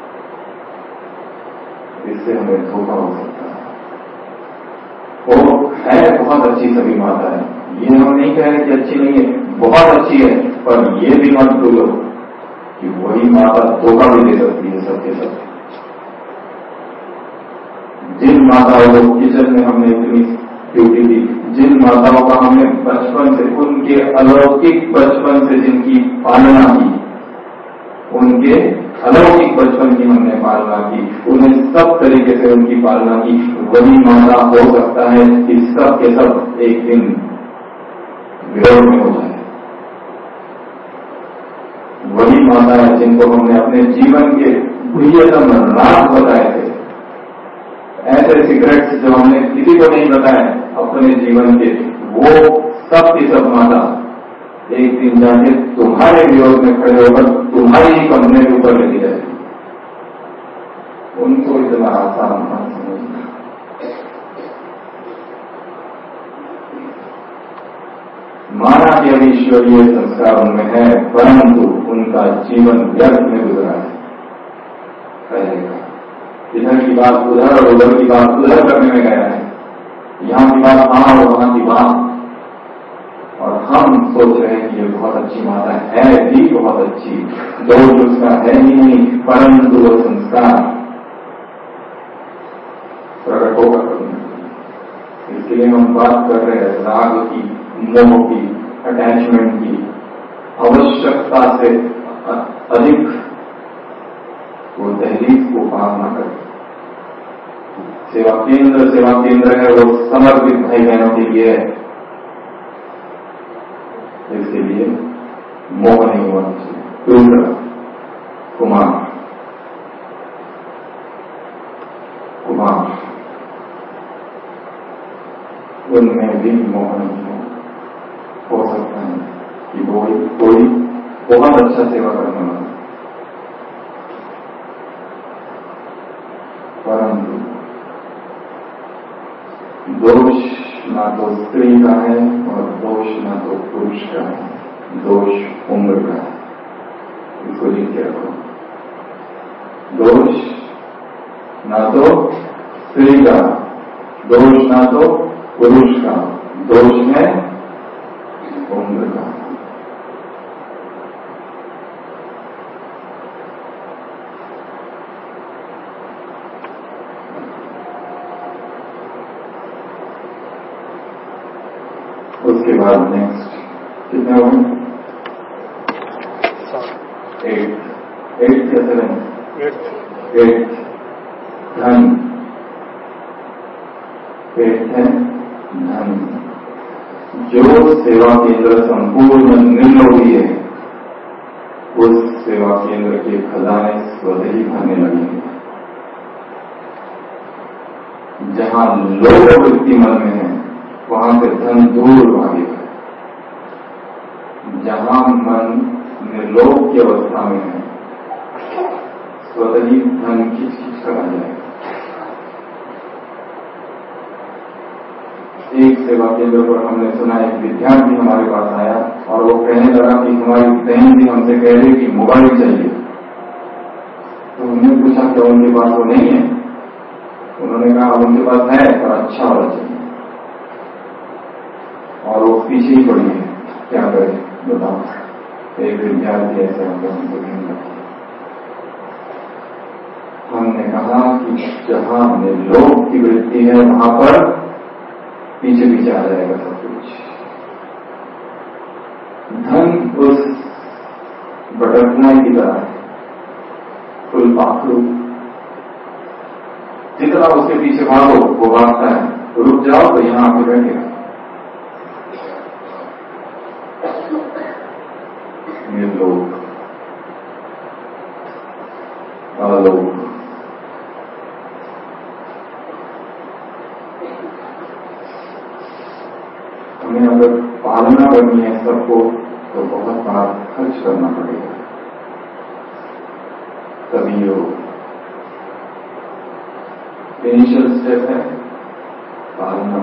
इससे हमें धोखा हो सकता है। वो है बहुत अच्छी सभी माताएं, ये हम नहीं कह रहे कि अच्छी नहीं है, बहुत अच्छी है, पर ये भी मत भूलो कि वही माता धोखा भी दे सकती है सबके सब। जिन माताओं को किचन में हमने इतनी ड्यूटी थी। जिन माताओं का हमने बचपन से, उनके अलौकिक बचपन से जिनकी पालना की, उनके अलौकिक बचपन की हमने पालना की, उन्हें सब तरीके से उनकी पालना की, वही माता हो सकता है कि सब के सब एक दिन विरोध में हो जाए। वही माता है जिनको हमने अपने जीवन के प्रियतम राज बताए थे, ऐसे सिगरेट्स जो हमने किसी को नहीं बताए अपने जीवन के, वो सब की सब माता एक दिन जाके तुम्हारे विरोध में खड़े होकर तुम्हारी ही कंपनी के ऊपर लेके जाएगी। उनको इतना आसान मत समझना। माना कि अभी ईश्वरीय संस्कार उनमें है, परंतु उनका जीवन व्यर्थ में गुजरा है। पहले का इधर की बात उधर और उधर की बात उधर करने में गया है, यहाँ की बात वहां और वहां की बात, और हम सोच रहे हैं कि ये बहुत अच्छी माता है, भी बहुत अच्छी, दोष उसका है ही नहीं, परंतु वो संस्कार प्रकट होगा। इसके लिए हम बात कर रहे हैं राग की, मोह की, अटैचमेंट की, आवश्यकता से अधिक वो दहलीज को पार न करें। सेवा केंद्र सेवा केंद्र है, वो समर्पित भाई बहनों के लिए है, इसके लिए मोह नहीं होना चाहिए। दूसरा कुमार कुमार उनमें भी मोह नहीं हो, हो सकता है कि वो कोई बहुत अच्छा सेवा करने वाला, परंतु दोष ना तो स्त्री का है और दोष ना तो पुरुष का है, दोष उम्र का है। इसको लिख के रखो। दोष ना तो स्त्री का, दोष ना तो पुरुष का, दोष है उम्र का। उसके बाद नेक्स्ट कितने हो गए? एट एट या सेवन? एट धन। एट है धन। जो सेवा केंद्र संपूर्ण निर्लोभी है, उस सेवा केंद्र के खजाने स्वतः ही भरने लगेंगे। जहां लोभ वृत्ति मन में है, वहां से धन दूर भागेगा। जहां मन निर्लोभ की अवस्था में है, स्वतः ही धन खींच खींच कर आ जाएगा। एक सेवा केंद्र पर हमने सुना, एक विद्यार्थी हमारे पास आया और वो कहने लगा कि हमारी बहन जी हमसे कह रही कि मोबाइल चाहिए। तो हमने पूछा क्या उनके पास वो नहीं है? उन्होंने कहा उनके पास है, पर अच्छा वाला चाहिए, और वो पीछे ही पड़ी है। क्या करें बताओ? एक विद्यार्थी ऐसे हमको कहने लगा। हमने कहा कि जहां निर्लोभ की वृत्ति है, वहां पर पीछे पीछे आ जाएगा सब कुछ। धन उस बटरफ्लाई की तरह है, फुल पाखरू, जितना उसके पीछे भागो वो भागता है, रुक जाओ तो यहां आके बैठेगा। निर्लोभ, अलोभ, हमें अगर पालना करनी है सबको, तो बहुत बार खर्च करना पड़ेगा, तभी वो इनिशियल स्टेप है पालना।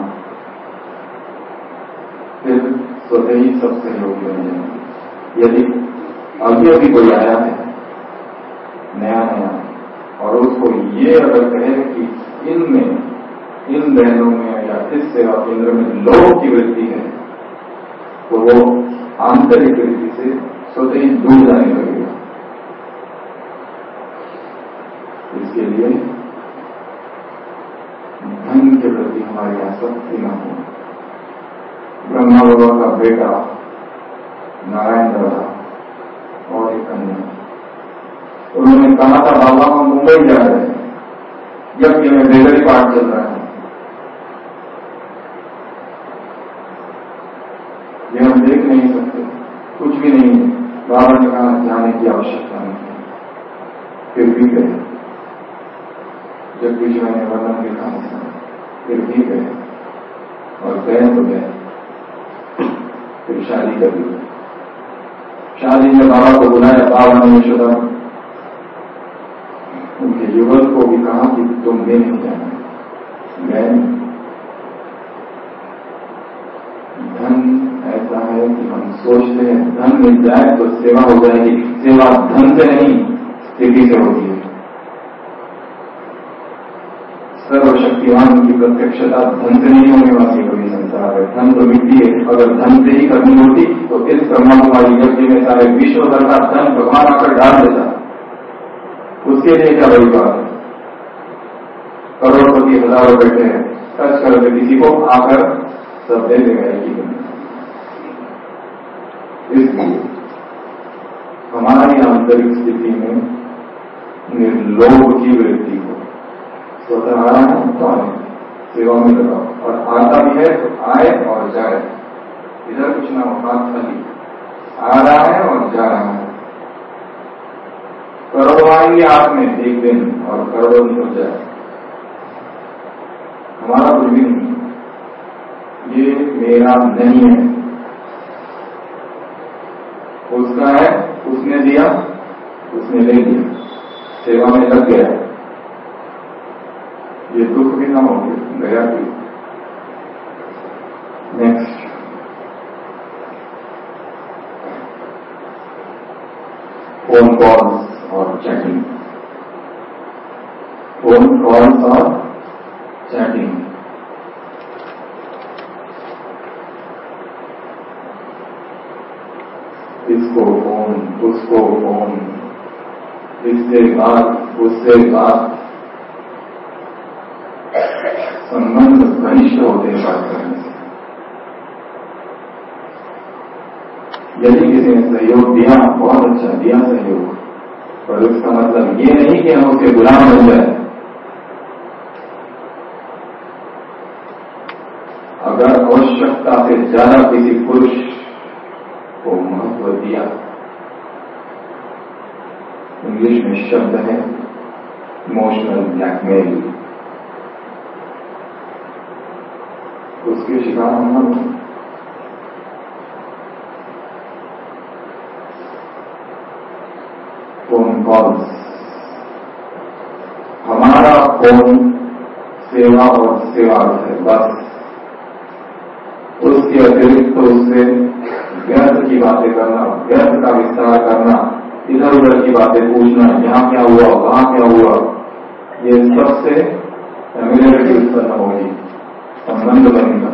फिर स्वतः ही सब सहयोगी बन जाएंगे। यदि अभी अभी कोई आया है नया नया, और उसको ये अगर कहे कि इनमें, इन बहनों में या इस सेवा केंद्र में लोभ की वृत्ति है, तो वो आंतरिक वृत्ति से स्वतः ही दूर जाने लगेगा। इसके लिए धन के प्रति हमारी आसक्ति न हो। ब्रह्मा बाबा का बेटा नारायण दादा और एक अन्य, उन्होंने कहा था बाबा हम मुंबई जा रहे हैं, यज्ञ में बेगरी पाठ चल रहा है, ये हम देख नहीं सकते, कुछ भी नहीं है। बाबा ने कहा जाने की आवश्यकता नहीं है, फिर भी गए। जब कुछ मैंने वर्णन लिखा था, फिर भी गए और गए तो गए, फिर शादी कर ली। शादी में बाबा को बुलाया, बाबा ने यशोदा उनके युगल को भी कहा कि तुम भी नहीं जाना, गए। धन ऐसा है कि हम सोचते हैं धन मिल जाए तो सेवा हो जाएगी, सेवा धन से नहीं स्थिति से होती है। सर्वशक्तिमान की प्रत्यक्षता धन से नहीं होने वाली कभी संसार है, धन तो मिट्टी है। अगर धन से ही करनी होती तो इस ब्रह्मा कुमारी यज्ञ में सारे विश्व भर का धन भगवान आकर डाल देता, उसके लिए क्या बड़ी बात है। करोड़पति हजारों बैठे हैं, खर्च करते किसी को आकर सब दे देगा एक ही दिन। इसलिए हमारी आंतरिक स्थिति में निर्लोभ की वृत्ति हो। स्वतः आ रहा है तो आए, सेवा में लगाओ, और आता भी है तो आए और जाए, इधर कुछ ना हो, हाथ खाली, आ रहा है और जा रहा है। करोड़ों आएंगे आप में एक दिन और करोड़ों निकल जाए, हमारा कुछ भी नहीं, ये मेरा नहीं है, उसका है, उसने दिया, उसने ले लिया, सेवा में लग गया, ये दुख भी ना हो गया भी। नेक्स्ट, फोन कॉल्स और चैटिंग। फोन कॉल्स और चैटिंग, इसको फोन, उसको फोन, इससे बात, उससे बात, संबंध घनिष्ठ होते हैं बात करने से। यदि किसी ने सहयोग दिया, बहुत अच्छा दिया सहयोग, पर उसका मतलब ये नहीं कि हम उसके गुलाम बन जाए। अगर आवश्यकता से ज्यादा किसी पुरुष को महत्व दिया, इंग्लिश में शब्द है इमोशनल ब्लैकमेल, उसके शिकार हम न हों। फोन कॉल्स, हमारा फोन सेवा और सेवा है बस, उसके अतिरिक्त तो उससे व्यर्थ की बातें करना, व्यर्थ का विस्तार करना, इधर उधर की बातें पूछना, यहाँ क्या हुआ, वहां क्या हुआ, ये सबसे फेमिलियरिटी उत्पन्न होगी, संबंध बनेगा,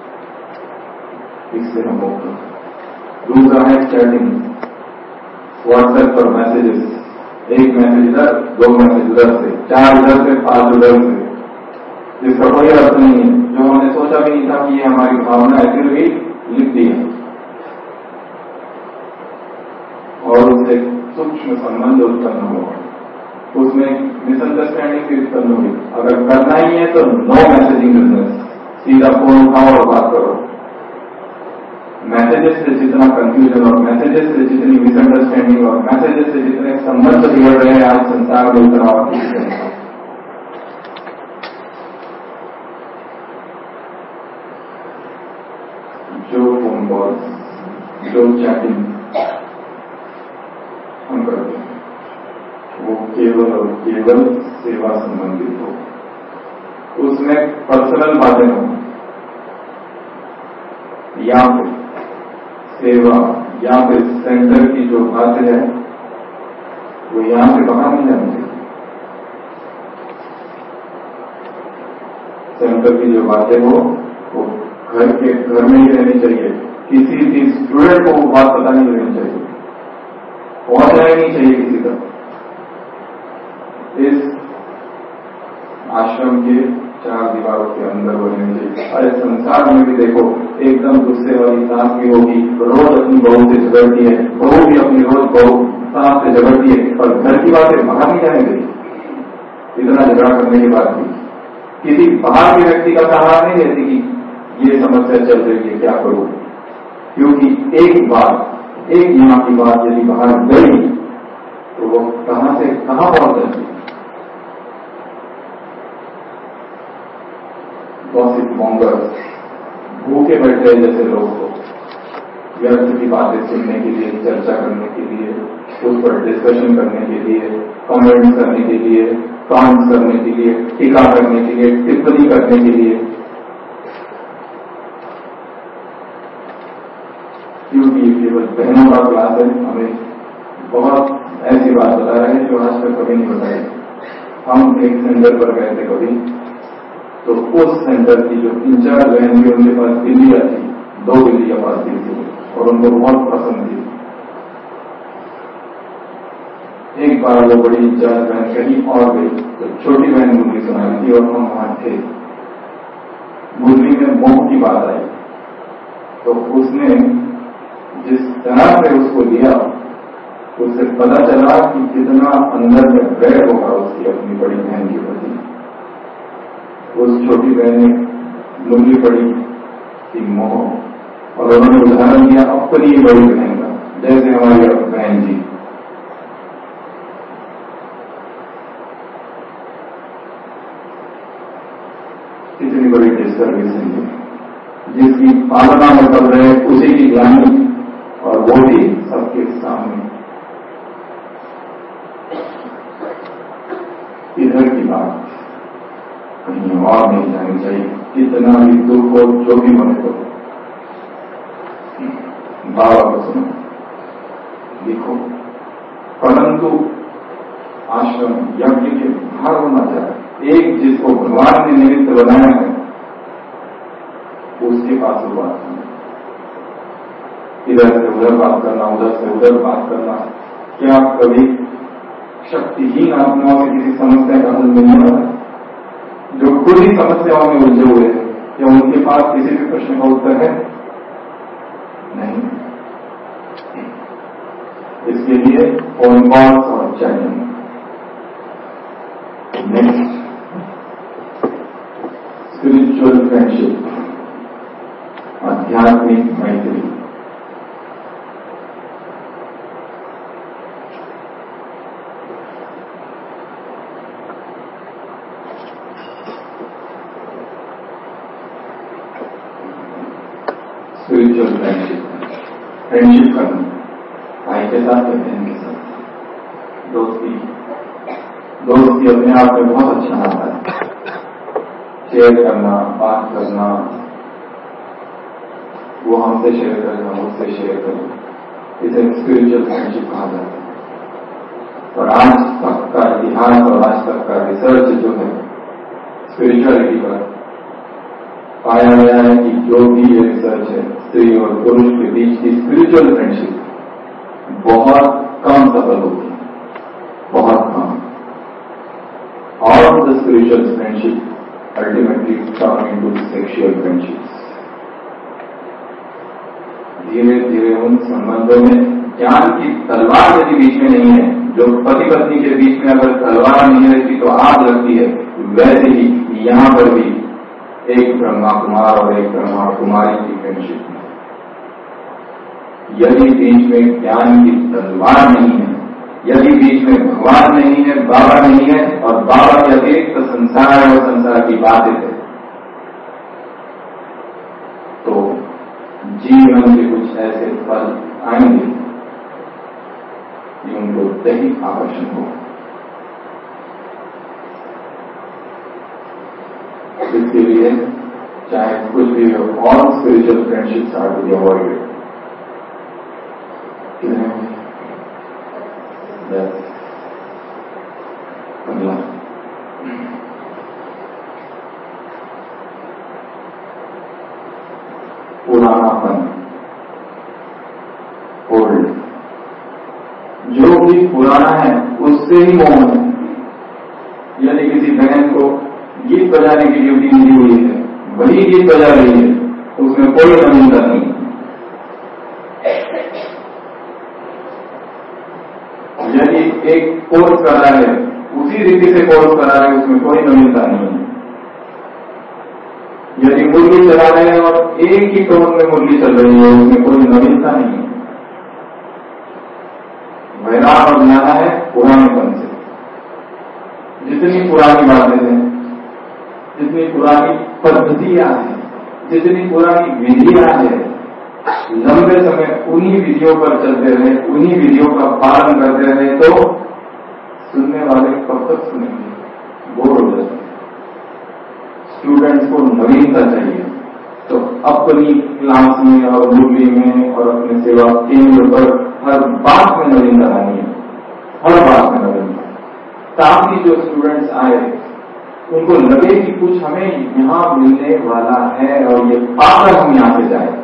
इससे हम मुक्त। दूसरा है चैटिंग, व्हाट्सएप पर मैसेजेस, एक मैसेज इधर, दो मैसेज उधर से, चार इधर से, पांच उधर से, जिसका कोई अर्थ नहीं है, जो हमने सोचा भी नहीं था कि ये हमारी भावना है, फिर भी लिख दिया, और उससे सूक्ष्म संबंध उत्पन्न हुआ, उसमें मिसअंडरस्टैंडिंग भी उत्पन्न हुई। अगर करना ही है तो नो मैसेजिंग बिजनेस, सीधा फोन उठाओ और बात करो। मैसेजेस से जितना कंफ्यूजन और मैसेजेस से जितनी मिसअंडरस्टैंडिंग और मैसेजेस से जितने संबंध बिगड़ रहे हैं आज संसार में, उतना और किसी नहीं। जो फोन कॉल्स, जो चैटिंग हम करते हैं, वो केवल और केवल सेवा संबंधित हो, उसमें पर्सनल बातें हो, या फिर सेवा या फिर सेंटर की जो बातें है वो यहां से बाहर नहीं जानी चाहिए। सेंटर की जो बातें हो वो घर के घर में ही रहनी चाहिए, किसी भी स्टूडेंट को वो बात पता नहीं लगनी चाहिए, पहुंचना ही नहीं चाहिए किसी तक। इस आश्रम के चार दीवारों के अंदर होने चाहिए। अरे संसार में भी देखो, एकदम गुस्से वाली सास भी होगी, रोज अपनी बहू से झगड़ती है, बहू भी अपनी रोज बहू सास से झगड़ती है, पर घर की बातें बाहर नहीं जाने देती। इतना झगड़ा करने के बाद भी किसी बाहर के व्यक्ति का सहारा नहीं देती कि ये समस्या चल रही है, क्या करूं, क्योंकि एक बात, एक यहाँ की बात यदि बाहर गई तो वो कहां से कहां पहुंच जाती। गॉसिप मॉन्गर्स भूखे बैठे हैं जैसे लोग को व्यर्थ की बातें सुनने के लिए, चर्चा करने के लिए, उस पर डिस्कशन करने के लिए, कमेंट्स करने के लिए, कांट्स करने के लिए, टीका करने के लिए, टिप्पणी करने के लिए, क्योंकि ये केवल बहनों का क्लास है। हमें बहुत ऐसी बात बता रहे हैं जो आज तक कभी नहीं बताई। हम एक सेंटर पर गए थे कभी, तो उस सेंटर की जो इंचार्ज बहन थी उनके पास बिल्लियां थी, दो बिल्लियां पालती थी और उनको बहुत पसंद थी। एक बार वो बड़ी इंचार्ज बहन कहीं और गई तो छोटी बहन मुर्गी सुना रही थी और हम वहां थे। मुर्गी में मोह की बात आई तो उसने जिस तरह से उसको लिया उससे पता चला कि कितना अंदर में वैर होगा उसकी अपनी बड़ी बहन के प्रति। उस छोटी बहन ने मुर्गी पड़ी कि मोह, और उन्होंने उदाहरण दिया अपनी बड़ी बहन का, जैसे हमारी बहन जी। कितनी बड़ी डिस्टर्बेंस है, जिसकी पालना में कर रहे उसी की ग्लानि, और वो भी सबके सामने। इधर की बात कहीं और नहीं जानी चाहिए, कितना भी दुख हो, जो भी होने को बाबा को सुनो, लिखो, परंतु आश्रम यज्ञ के बाहर होना चाहिए। एक जिसको भगवान ने निमित्त बनाया है उसके पास शुरुआत करना, इधर से उधर बात करना, उधर से उधर बात करना। क्या कभी शक्तिहीन आत्माओं में किसी समस्या का हल नहीं हो रहा, जो खुद ही समस्याओं में उलझे हुए हैं, क्या उनके पास किसी भी प्रश्न का उत्तर है? नहीं। इसके लिए फोन कॉल्स और चैटिंग। नेक्स्ट, स्पिरिचुअल फ्रेंडशिप, आध्यात्मिक मैत्री। स्पिरिचुअल फ्रेंडशिप, फ्रेंडशिप करना भाई के साथ या बहन के साथ, दोस्ती। दोस्ती अपने आप में बहुत अच्छा आता है, शेयर करना, बात करना, वो हमसे शेयर करें, हम उससे शेयर करें, इसे स्पिरिचुअल फ्रेंडशिप कहा जाता है। और आज तक का इतिहास और आज तक का रिसर्च जो है स्पिरिचुअलिटी पर पाया गया है कि जो भी ये रिसर्च है, स्त्री और पुरुष के बीच की स्पिरिचुअल फ्रेंडशिप बहुत कम सफल होती है, बहुत कम। और the spiritual friendship ultimately turn into sexual friendships. धीरे धीरे उन संबंधों में ज्ञान की तलवार यदि बीच में नहीं है, जो पति पत्नी के बीच में अगर तलवार नहीं रहती तो आग लगती है, वैसे ही यहां पर भी एक ब्रह्मा कुमार और एक ब्रह्मा कुमारी की फ्रेंडशिप है। यदि बीच में ज्ञान की तलवार नहीं है, यदि बीच में भगवान नहीं है, बाबा नहीं है, और बाबा के अतिरिक्त तो संसार और संसार की बातें है, तो जीवन के कुछ ऐसे पल आएंगे कि उनको दैहिक आकर्षण हो। इसके लिए चाहे कुछ भी हो, all spiritual friendships are to be avoided. अगला पुरानापन, ओल्ड। जो भी पुराना है उससे ही मोह है। यदि किसी बहन को ये गीत बजाने की ड्यूटी दी हुई है, वही गीत बजा रही है, उसमें कोई नवीनता नहीं। यदि एक कोर्स कर रहा है, उसी रीति से कोर्स कर रहा है, उसमें कोई नवीनता नहीं है। यदि मुरली चला रहे हैं और एक ही टोन में मुरली चल रही है, उसमें कोई नवीनता नहीं है। वैराग और ज्ञान है पुरानेपन से। जितनी पुरानी बातें हैं, जितनी पुरानी पद्धतियां हैं, जितनी पुरानी विधियां हैं, लंबे समय उन्हीं विधियों पर चलते रहे, उन्हीं विधियों का पालन करते रहे, तो सुनने वाले कब तक सुनेंगे? बोर हो जाते। स्टूडेंट्स को नवीनता चाहिए, तो अपनी क्लास में और मुरली में और अपने सेवा केंद्र पर हर बात में नवीनता लानी है, हर बात में नवीनता, ताकि जो स्टूडेंट्स आए उनको लगे कि कुछ हमें यहां मिलने वाला है और ये पाकर हम यहां से जाए।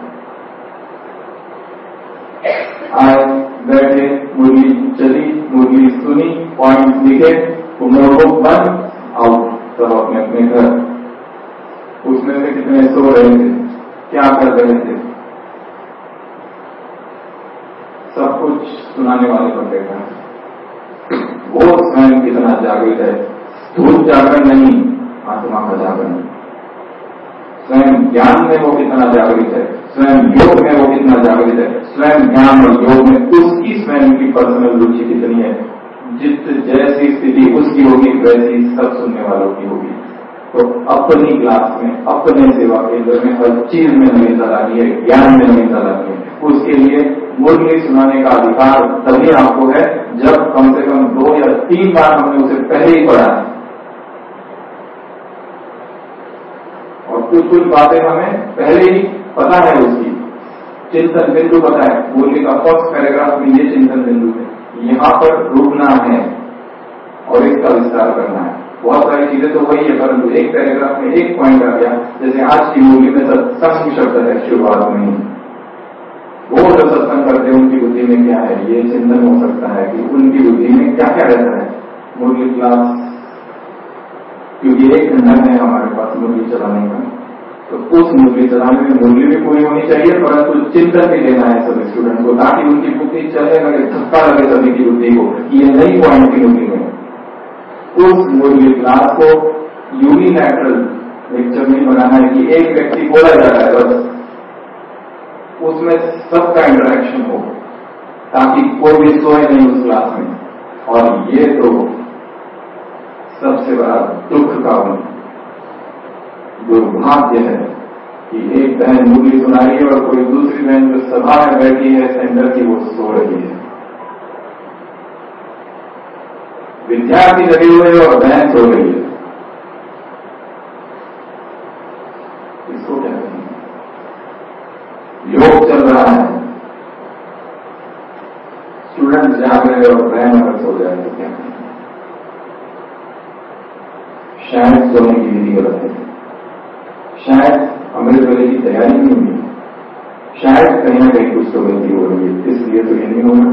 आए, बैठे, मुरली चली, मुरली सुनी, पॉइंट लिखे, नोटबुक बंद, आउट, सब अपने अपने घर। उसमें से कितने सो रहे थे, क्या कर रहे थे, सब कुछ सुनाने वाले पर बैठा है। वो स्वयं कितना जागृत है, स्थूल जागरण नहीं, आत्मा का जागरण। स्वयं ज्ञान में वो कितना जागृत है, स्वयं योग में वो कितना जागृत है, स्वयं ज्ञान और योग में उसकी स्वयं की पर्सनल रुचि कितनी है। जित जैसी स्थिति उसकी होगी, वैसी सब सुनने वालों की होगी। तो अपनी क्लास में, अपने सेवा केंद्र में हर चीज में नवीनता लानी है, ज्ञान में नवीनता लानी है। उसके लिए मुरली सुनाने का अधिकार तभी आपको है जब कम से कम दो या तीन बार हमने उसे पहले ही पढ़ा है और कुछ कुछ बातें हमें पहले ही पता है, उसकी चिंतन बिंदु पता है। मुरली का फर्स्ट पैराग्राफ में ये चिंतन बिंदु है, यहाँ पर रुकना है और इसका विस्तार करना है। बहुत सारी चीजें तो वही है, परंतु एक पैराग्राफ में एक पॉइंट आ गया। जैसे आज की मुरली में सत्संग शब्द है शुरुआत में ही, वो जो सत्संग करते हैं उनकी बुद्धि में क्या है, ये चिंतन हो सकता है कि उनकी बुद्धि में क्या क्या रहता है। मुरली क्लास, क्योंकि एक घंटा है हमारे पास मुरली चलाने का, तो उस मुरली चलाने में मुरली भी पूरी होनी चाहिए, परंतु चिंतन भी लेना है सभी स्टूडेंट को, ताकि उनकी बुद्धि चले लगे, धक्का लगे सभी की बुद्धि को, ये नई पॉइंट की बुद्धि में। उस मुरली क्लास को यूनिलैटरल लेक्चर नहीं बनाना है कि एक व्यक्ति बोला जा रहा है बस, उसमें सबका इंटरेक्शन हो, ताकि कोई भी सोए नहीं उस क्लास में। और ये तो सबसे बड़ा दुख का दुर्भाग्य है कि एक बहन मुरली सुना रही है और कोई दूसरी बहन जो सभा में बैठी है सेंटर की, वो सो रही है। विद्यार्थी लगे हुए हैं और बहन सो रही है, इसको क्या कहेंगे? योग चल रहा है, स्टूडेंट जाग रहे और बहन अगर सो जाए तो क्या कहेंगे? शायद सोने की विधि गलत है, शायद अमृत वेले की तैयारी नहीं हुई, शायद कहीं ना कहीं कुछ तो गलती हो रही है, इसलिए तो ये नहीं होगा।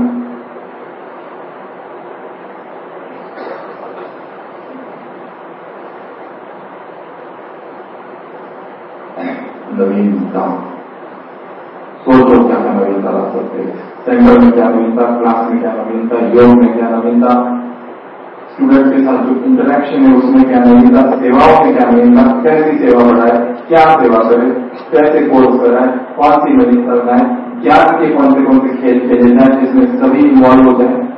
नवीनता, सोचो क्या क्या नवीनता ला सकते हैं, सेंटर में क्या नवीनता, क्लास में क्या नवीनता, योग में क्या नवीनता, स्टूडेंट के साथ जो इंटरेक्शन है उसमें क्या नवीनता, सेवाओं में क्या नवीनता, कैसी सेवा बढ़ाए, क्या सेवा करे, कैसे कोर्स कराए, कौन सी नवीनता बनाए, ज्ञान के कौन से कौन से खेल खेले जाए जिसमें सभी इन्वॉल्व हो जाए।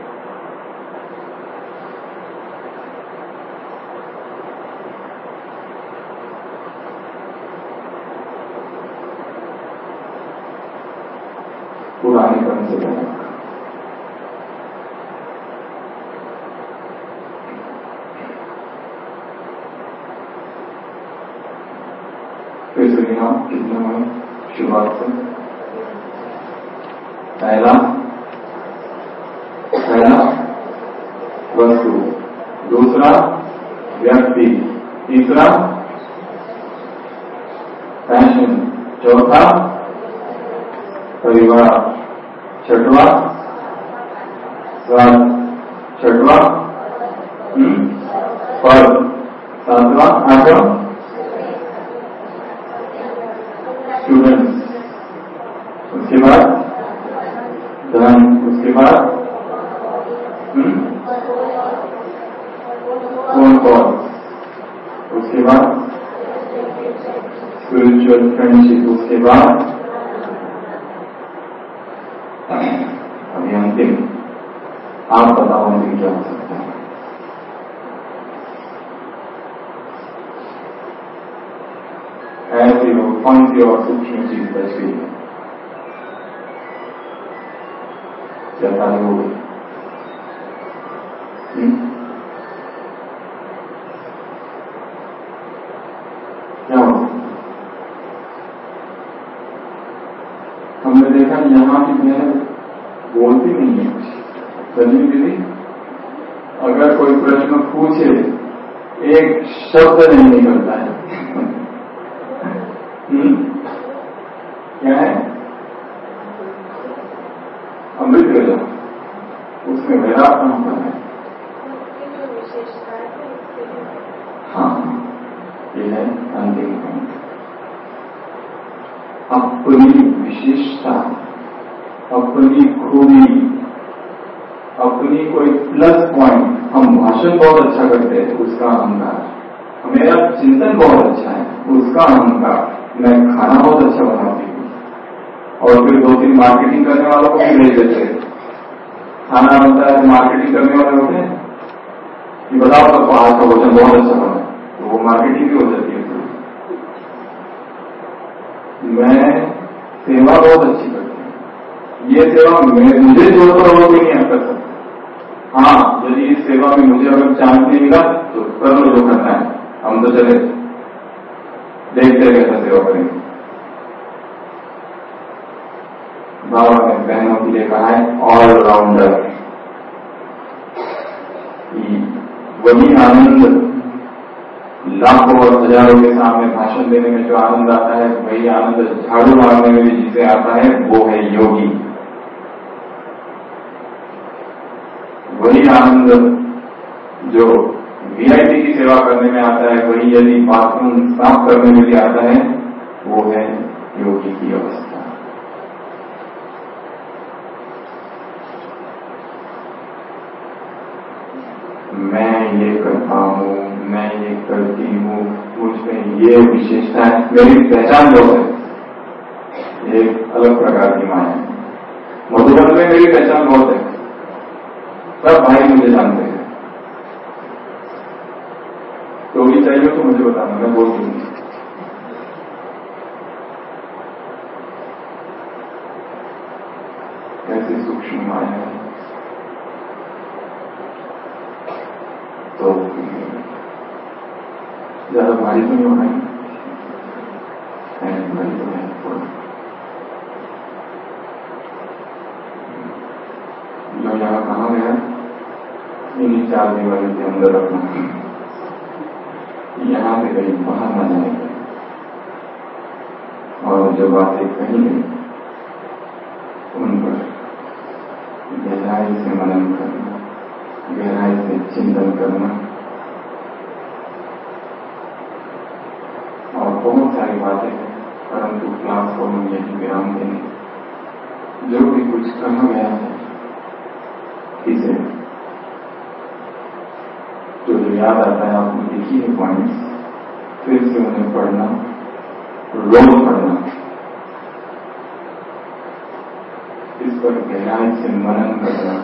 पुरानेपन से बना, फिर से गिनाओ कितने में शुरुआत से। पहला पहला वस्तु, दूसरा व्यक्ति, तीसरा पैशन, चौथा परिवार, छठवा स्वास्थ्य, छठवा पद, सातवां आठवां स्टूडेंट्स, उसके बाद धन, उसके बाद फोन कॉल, उसके बाद स्पिरिचुअल फ्रेंडशिप, उसके बाद अभी अंतिम, आप बताओ अंतिम क्या हो सकता है? ऐसी हो कौन सी और सूक्ष्म चीज बच गई है? क्या कार्य हो गई? क्या हो? हमने देखा यहाँ की मेहनत बोलती नहीं है कुछ। रजनी दीदी अगर कोई प्रश्न पूछे एक शब्द नहीं निकलता है। क्या है? अमृत वेला, उसमें मेरा काम है। हाँ, ये है अंतिम पॉइंट। अपनी विशेषता, अपनी खूबी, अपनी कोई प्लस पॉइंट, हम भाषण बहुत अच्छा करते हैं उसका अहंकार, मेरा चिंतन बहुत अच्छा है उसका अहंकार, मैं खाना बहुत अच्छा बनाती हूँ, और फिर दो तीन मार्केटिंग करने वालों को भी भेज देते हैं। खाना बनता है, मार्केटिंग करने वाले होते हैं कि बताओ सबको आज का भोजन बहुत अच्छा बना, तो वो मार्केटिंग भी हो जाती है। मैं सेवा बहुत अच्छी करती हूँ, ये सेवा मुझे जोड़कर वो भी नहीं कर सकता। हाँ, यदि इस सेवा में मुझे अगर चांस नहीं मिला तो कर लो जो करना है, हम तो चले देखते कैसा सेवा करेंगे। बाबा ने बहनों के लिए कहा है ऑलराउंडर। वही आनंद लाखों और हजारों के सामने भाषण देने में जो आनंद आता है, वही आनंद झाड़ू मारने में भी जिसे आता है, वो है योगी। वही आनंद जो वीआईपी की सेवा करने में आता है, वही यदि बाथरूम साफ करने में भी आता है, वो है योगी की अवस्था। मैं ये करता हूँ, मैं ये करती हूँ, मुझ में ये विशेषता है, मेरी पहचान जो है एक अलग प्रकार की माया है। मधुबन में मेरी पहचान बहुत है, सब भाई मुझे जानते हैं। टोली चाहिए तो मुझे बताना, मैं बोल दूंगी। कैसी सूक्ष्म माया है। तो ज्यादा भारी तो नहीं होना है, भारी तो है थोड़ा। जो यहाँ कहा गया इन्हीं चार दीवारी के अंदर रखना, यहाँ से कहीं बाहर न जाने का, और जो बातें कही गई उन पर गहराई से मनन करना, गहराई से चिंतन करना। और बहुत सारी बातें हैं, परंतु क्लास को हम यही विराम देंगे। जो भी कुछ कहा गया है इसे जो जो याद आता है आपको लिखिए पॉइंट्स, फिर से उन्हें पढ़ना, रोज पढ़ना, इस पर गहराई से मनन करना,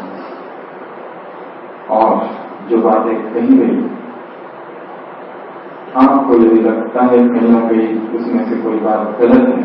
और जो बातें कही गई आपको यदि लगता है कहीं ना कहीं उसमें से कोई बात गलत है,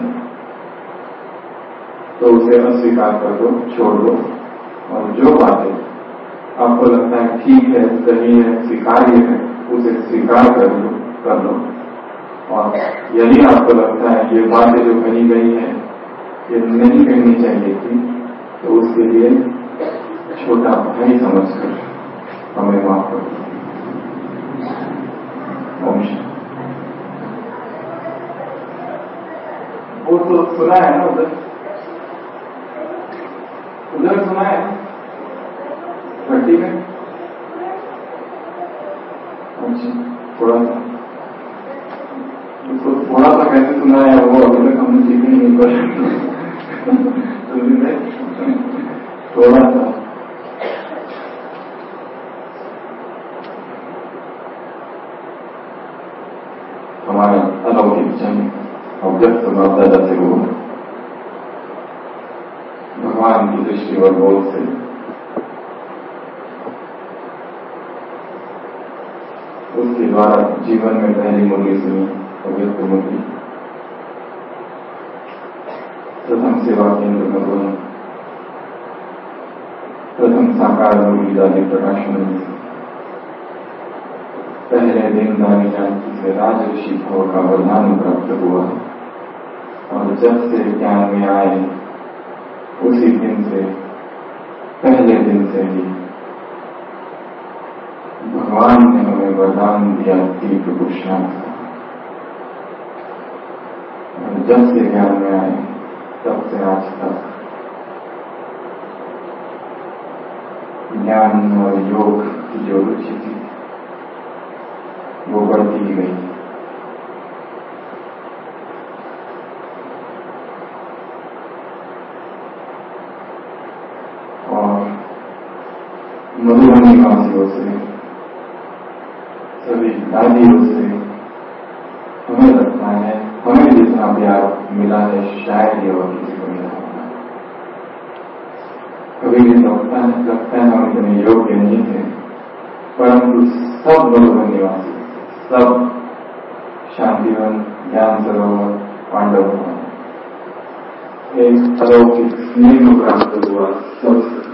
तो उसे अस्वीकार कर दो, छोड़ दो, और जो बातें आपको लगता है ठीक है, सही है, स्वीकार्य है, उसे स्वीकार कर लो कर लो और यदि आपको लगता है ये बातें जो कही गई है ये नहीं कहनी चाहिए थी, तो उसके लिए छोटा भाई समझकर हमें माफ कर दो। वो तो सुना है ना, उधर उधर सुना है भट्टी में। अच्छा, थोड़ा सा कैसे सुनाया वो अभी तक हमने सीख ही नहीं पाया। थोड़ा सा हमारे अलौकिक जन अव्यक्त माता से वो भगवान की दृष्टि और बोध से उसके द्वारा जीवन में पहली मुरली सुनी, अव्यक्त मुरली, प्रथम सेवा केंद्र मधुबन, प्रथम साकार मुरली दादी प्रकाश मंदिर। पहले दिन दानी जानकी से राज ऋषि भाव का वरदान प्राप्त हुआ और जब से ज्ञान में आए उसी दिन से, पहले दिन से ही भगवान ने हमें वरदान दिया तीव्र पुरुषार्थ का। और जब से ज्ञान में आए तब से आज तक ज्ञान और योग की जो रुचि थी वो बढ़ती ही गई। और मधुबनी वासियों से, सभी दादियों से हमें लगता है, हमें जितना प्यार मिला है शायद ये और किसी को मिला होगा। कभी भी लगता है लगता है हम इतने योग्य नहीं थे, परंतु सब मधुबनी वासी, सब शांतिवन, ज्ञान सरोवर, पांडव एक अलौकिक स्नेह प्राप्त हुआ सब